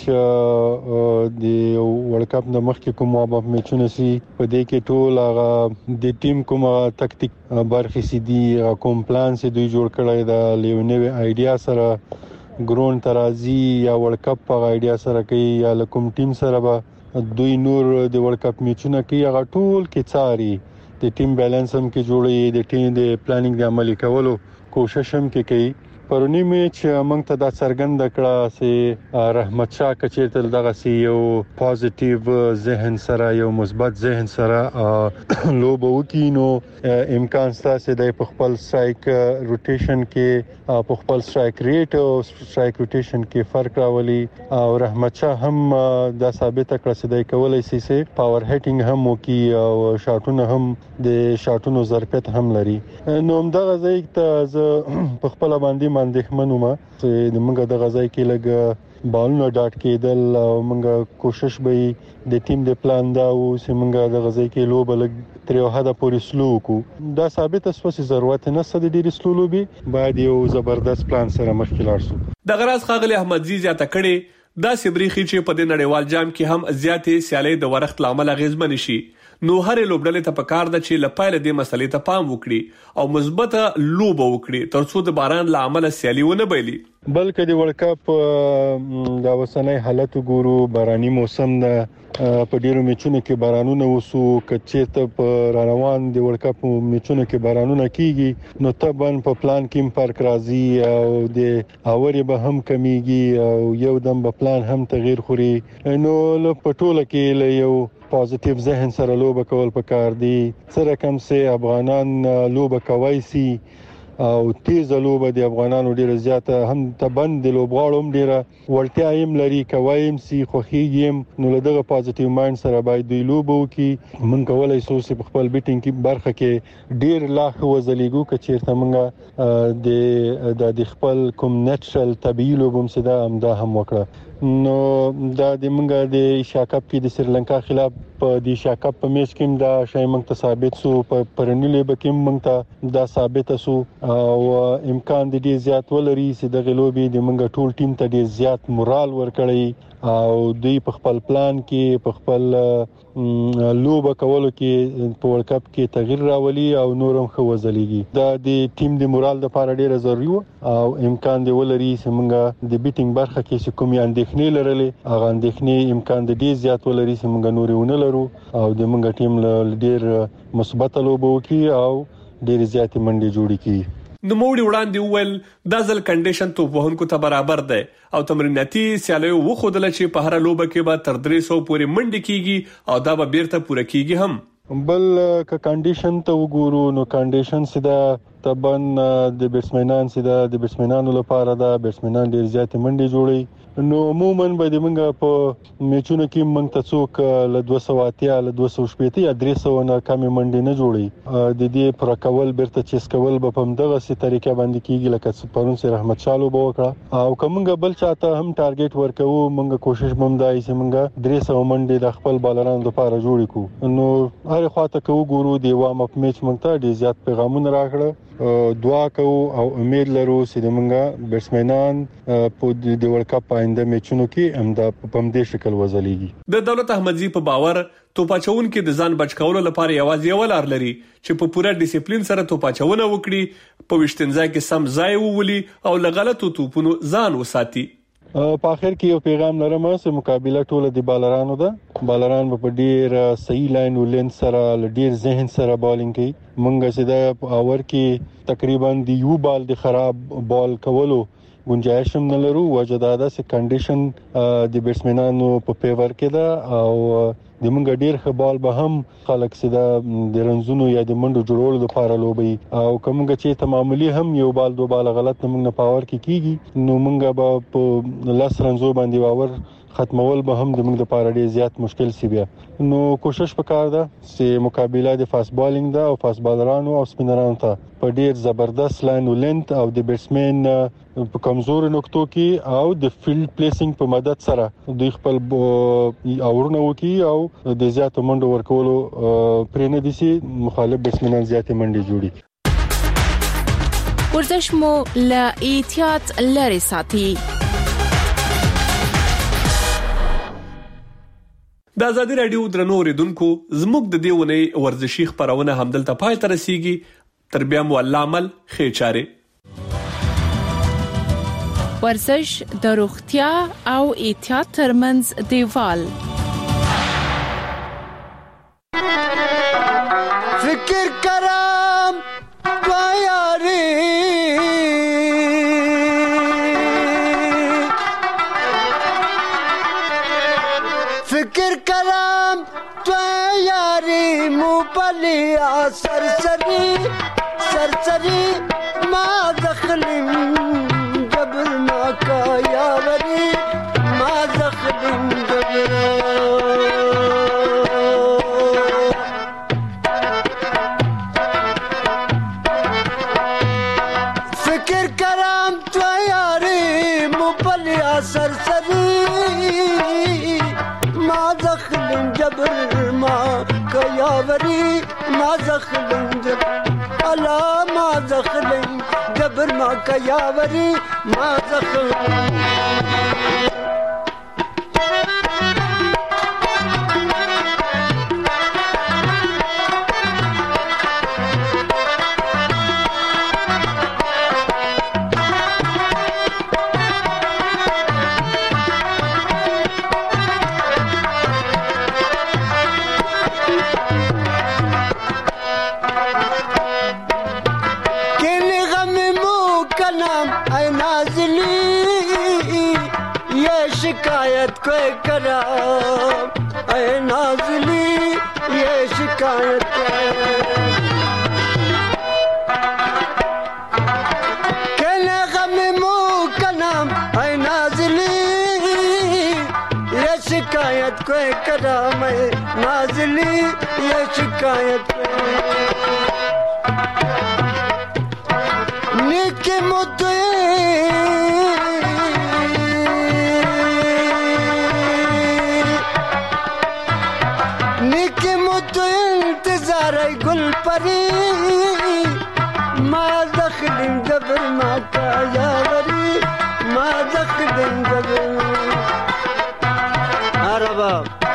د ورلد کپ د مخکې کوم وارم اپ میچونه سي په دې کې ټول هغه د ټیم کوم تکتیک برخې سي دي کوم پلان سي دوی جوړ کړی دا لیونوي ایډیا سره ګرون ترازی یا ورلد کپ په ایډیا سره کوي یا کوم ټیم سره به دوی نور د ورلد کپ میچونه کوي هغه ټول کې څاري د ټیم بیلانس هم کې جوړي د ټیم د پلانینګ د عملي کولو کوشش هم کې کوي. پرونی میچ موږ ته دا څرګند کړه چې رحمت شاه کچېرته دغه سی یو پوزټیو ذهن سره یو مثبت ذهن سره لوب وکینو امکان ستاسو د خپل سټرایک روټیشن کې په خپل سټرایک ریټ او سټرایک روټیشن کې فرق راولي او رحمت شاه هم دا ثابت کړه چې د کولای شي سي پاور هټینګ هم وکي او شاټونه هم د شاټونو ظرفیت هم لري. نو دغه ځای ته په خپل باندې اندېښمنو ما چې د موږ د غځای کې لګ بالونه ډاټ کېدل او موږ کوشش به د ټیم د پلان دا او چې موږ د غځای کې لوب لګ تر یو حد پورې سلو کو دا ثابت اساسي ضرورت نه ست د ډیر سلو لوبي باید یو زبردست پلان سره مخکې لاړ شو. د غراز خاغلی احمدزی زیاته کړي دا سبريخي چې په دې نړیوال جام کې هم زیاتې سیالي د ورخت لامل غیزمن شي. نو هر لوبډلې ته پکار ده چې لپاره د مسلې ته پام وکړي او مثبته لوب وکړي ترڅو د باران له عمله سیالي ونه بایلي. بلکې د ورلد کپ د وسنۍ حالت ګورو باراني موسم ده په ډیرو میچونو کې بارانونه وسو کچېته په روان د ورلد کپ میچونو کې بارانونه کیږي نو تبن په پلان کې فرق راځي او د اوري به هم کمیږي او یو دم په پلان هم تغییر خوري. نو په ټوله کې له یو پوزټیو ذهن سره لوب کول پکار دي. سره کم سه افغانان لوب کوي سي او تیز لوب د افغانانو ډیره زیاته هم تبند د لوبغاړو ډیره ورتیا ایم لري کوي سي خوخيږم نو له دغه پوزټیو مایند سره باید دوی لوب وکي. مونږ کولای شو چې خپل بیټینګ کې برخه کې ډیر لاخ وزلیګو کچیرته مونږ د د خپل کوم نېچرل طبيعي لوبم سده امدا هم وکړه. نو دا د منګه د ایشیا کپ کې د سریلانکا خلاف په د ایشیا کپ په میچ کې دا شای منګ ته ثابت سو په پرنیلې بکیم منګ ته دا ثابت سو او امکان د دې زیات ولري چې د غلوبي د منګه ټول ټیم ته ډیر زیات مورال ورکړي او دوی په خپل پلان کې په خپل لوب کولو کې په ورلد کپ کې تغییر راولي او نورم خو وزلېږي. دا د ټیم د مورال لپاره ډیره ضروري او امکان دی ولري چې موږ د بیټینګ برخه کې چې کومې اندېښنې لرلې هغه اندېښنې امکان دی ډیر زیات ولري چې موږ نورونه لرو او د موږ ټیم له ډیر مثبت لوب وکي او ډیر زیات منډي جوړي کی. نو موړي وړاندې ویل د ځل کنډیشن توپ وهونکو ته برابر دی او تمریناتي سیالیو وخودل چې په هر لوبه کې به تر درې سوه پورې منډي کیږي او دا به بیرته پوره کیږي هم. بل ک کنډیشن ته وګورو نو کنډیشن سده تبن د بیټسمنان سده د بیټسمنانو لپاره دا بیټسمنان ډیر زیات منډي جوړي. نو عموما به د منګه په میچونو کې منګ ته څوک له دوه سوه اتیا له دوه سوه شپږ یا درې سوه نه کم منډي نه جوړي. د دې پر کول بیرته چیس کول به په دغه سي طریقې باندې کیږي لکه پرون سي رحمت شاه لوب وکړه او کومګه بل چاته هم ټارګټ ورکوو منګه کوشش بم دای سي منګه درې سوه منډي د خپل بالرانو لپاره جوړ کو. نو هر خواته کو ګورو دی وام اپ میچ منګ ته ډیر زیات پیغامونه راغله. دعا کوو او امید لرو چې موږ بیټسمنان په د ورلد کپ آینده میچونو کې همدا په پمدې شکل وزلېږي. د دولت احمدزی په باور توپاچون کې د ځان بچ کولو لپاره یوازې یو لار لري چې په پوره ډیسپلین سره توپاچونه وکړي په وشتنځای کې سم ځای وولي او له غلطو توپونو ځان وساتي. په اخر کې یو پیغام لرم چې مقابله ټوله د بالرانو ده. بالران په ډیر صحیح لاین ولین سره ډیر ذهن سره بالینګ کوي. مونږ چې د اور کې تقریبا د یو بال د خراب بال کولو گنجائش هم نه لرو. وجداده سي کنډیشن د بیټسمنانو په فیور کې ده او د منګ ډیر خبال به هم خلک سي د رنزونو یا د منډو جوړولو لپاره لوبي او کومګه چې تماملی هم یو بال دو بال غلط موږ نه پاور کې کیږي نو موږ به په لاس رنزو باندې باور ختمول به هم د موږ لپاره ډیر زیات مشکل سی بیا. نو کوشش وکړ دا چې مقابله د فاست بالینګ دا او فاست بالرانو او سپینرانو ته په ډیر زبردست لاین ولنت او د بیټسمن په کمزور نقطو کې او د فیلډ پلیسینګ په مدد سره دوی خپل اورونه وکي او د زیات منډو ورکولو پرې نه دي چې مخالف بیټسمنان زیات منډي جوړي. ورزش مو له احتیاط لري ساتي. د آزادي رادیو درنو اوریدونکو زموږ د دیونې ورزشي خبرونه همدلته پای ته رسیږي. تر بیا مو الله عمل خیر چاره. ورزش د روغتیا او احتیاط ترمنځ دیوال. فکر کرم یاری فکر کرم تو یاری مو پلیا سرسری سرسری ما دخلم جبر ما کا یاری ما دخلم جبر فکر کرم تو یاری مو پلیا سرسری ما دخلم جبر ما کا یاری ما دخلم جبر الا ما دخلم جبر ما کا یاری ما دخلم शिकायत कोई करा ऐ नाज़ली ये शिकायत कहने गम मुँह का नाम ऐ नाज़ली ये शिकायत कोई करा मैं नाज़ली ये शिकायत निके मुद्दे गुल परी ما دخل جبر ما كاياري ما دخل جبر عربا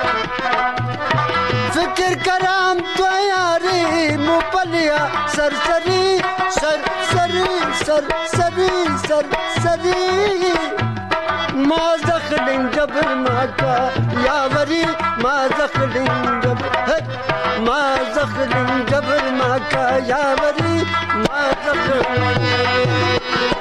فكر كرام تو ياري مو پليا سرسري سرسري سرسري سرسري ما دخل جبر ما كاياري ما دخل جبر ما دخل جبر ما كاياري ما دخل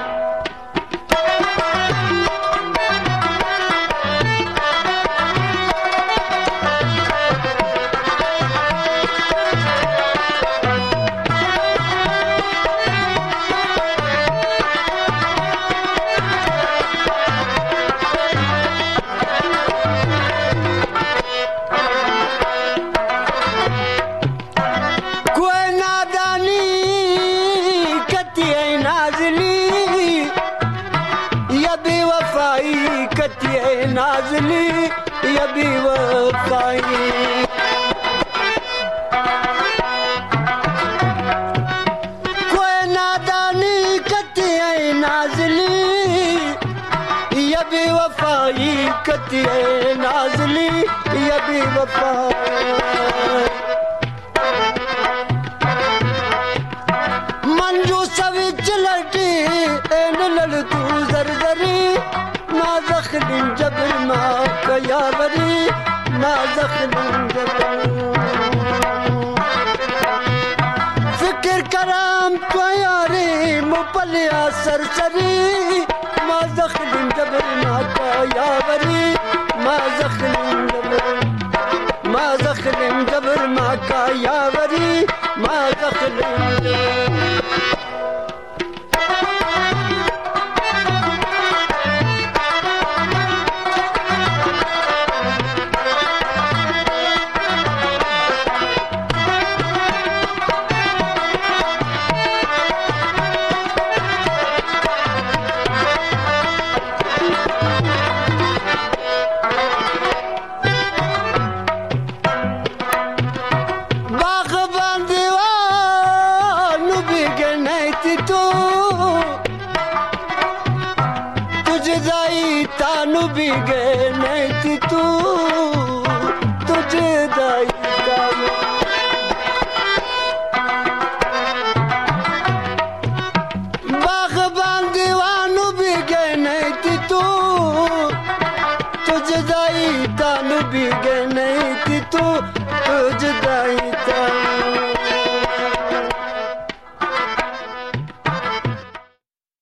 नाज़ली या बेवफाई कोई नादानी कती है नाज़ली या बेवफाई कती है नाज़ली या बेवफाई मंजू सविच लटी एन लड़ तू जरजरी ما دخل جبر ما كيابري ما دخل جبر فكر كرام طياري مبليا سرسري ما دخل جبر ما كيابري ما دخل جبر ما دخل جبر ما كيابري ما دخل جبر भी गए मैं कि तू तुझे दाई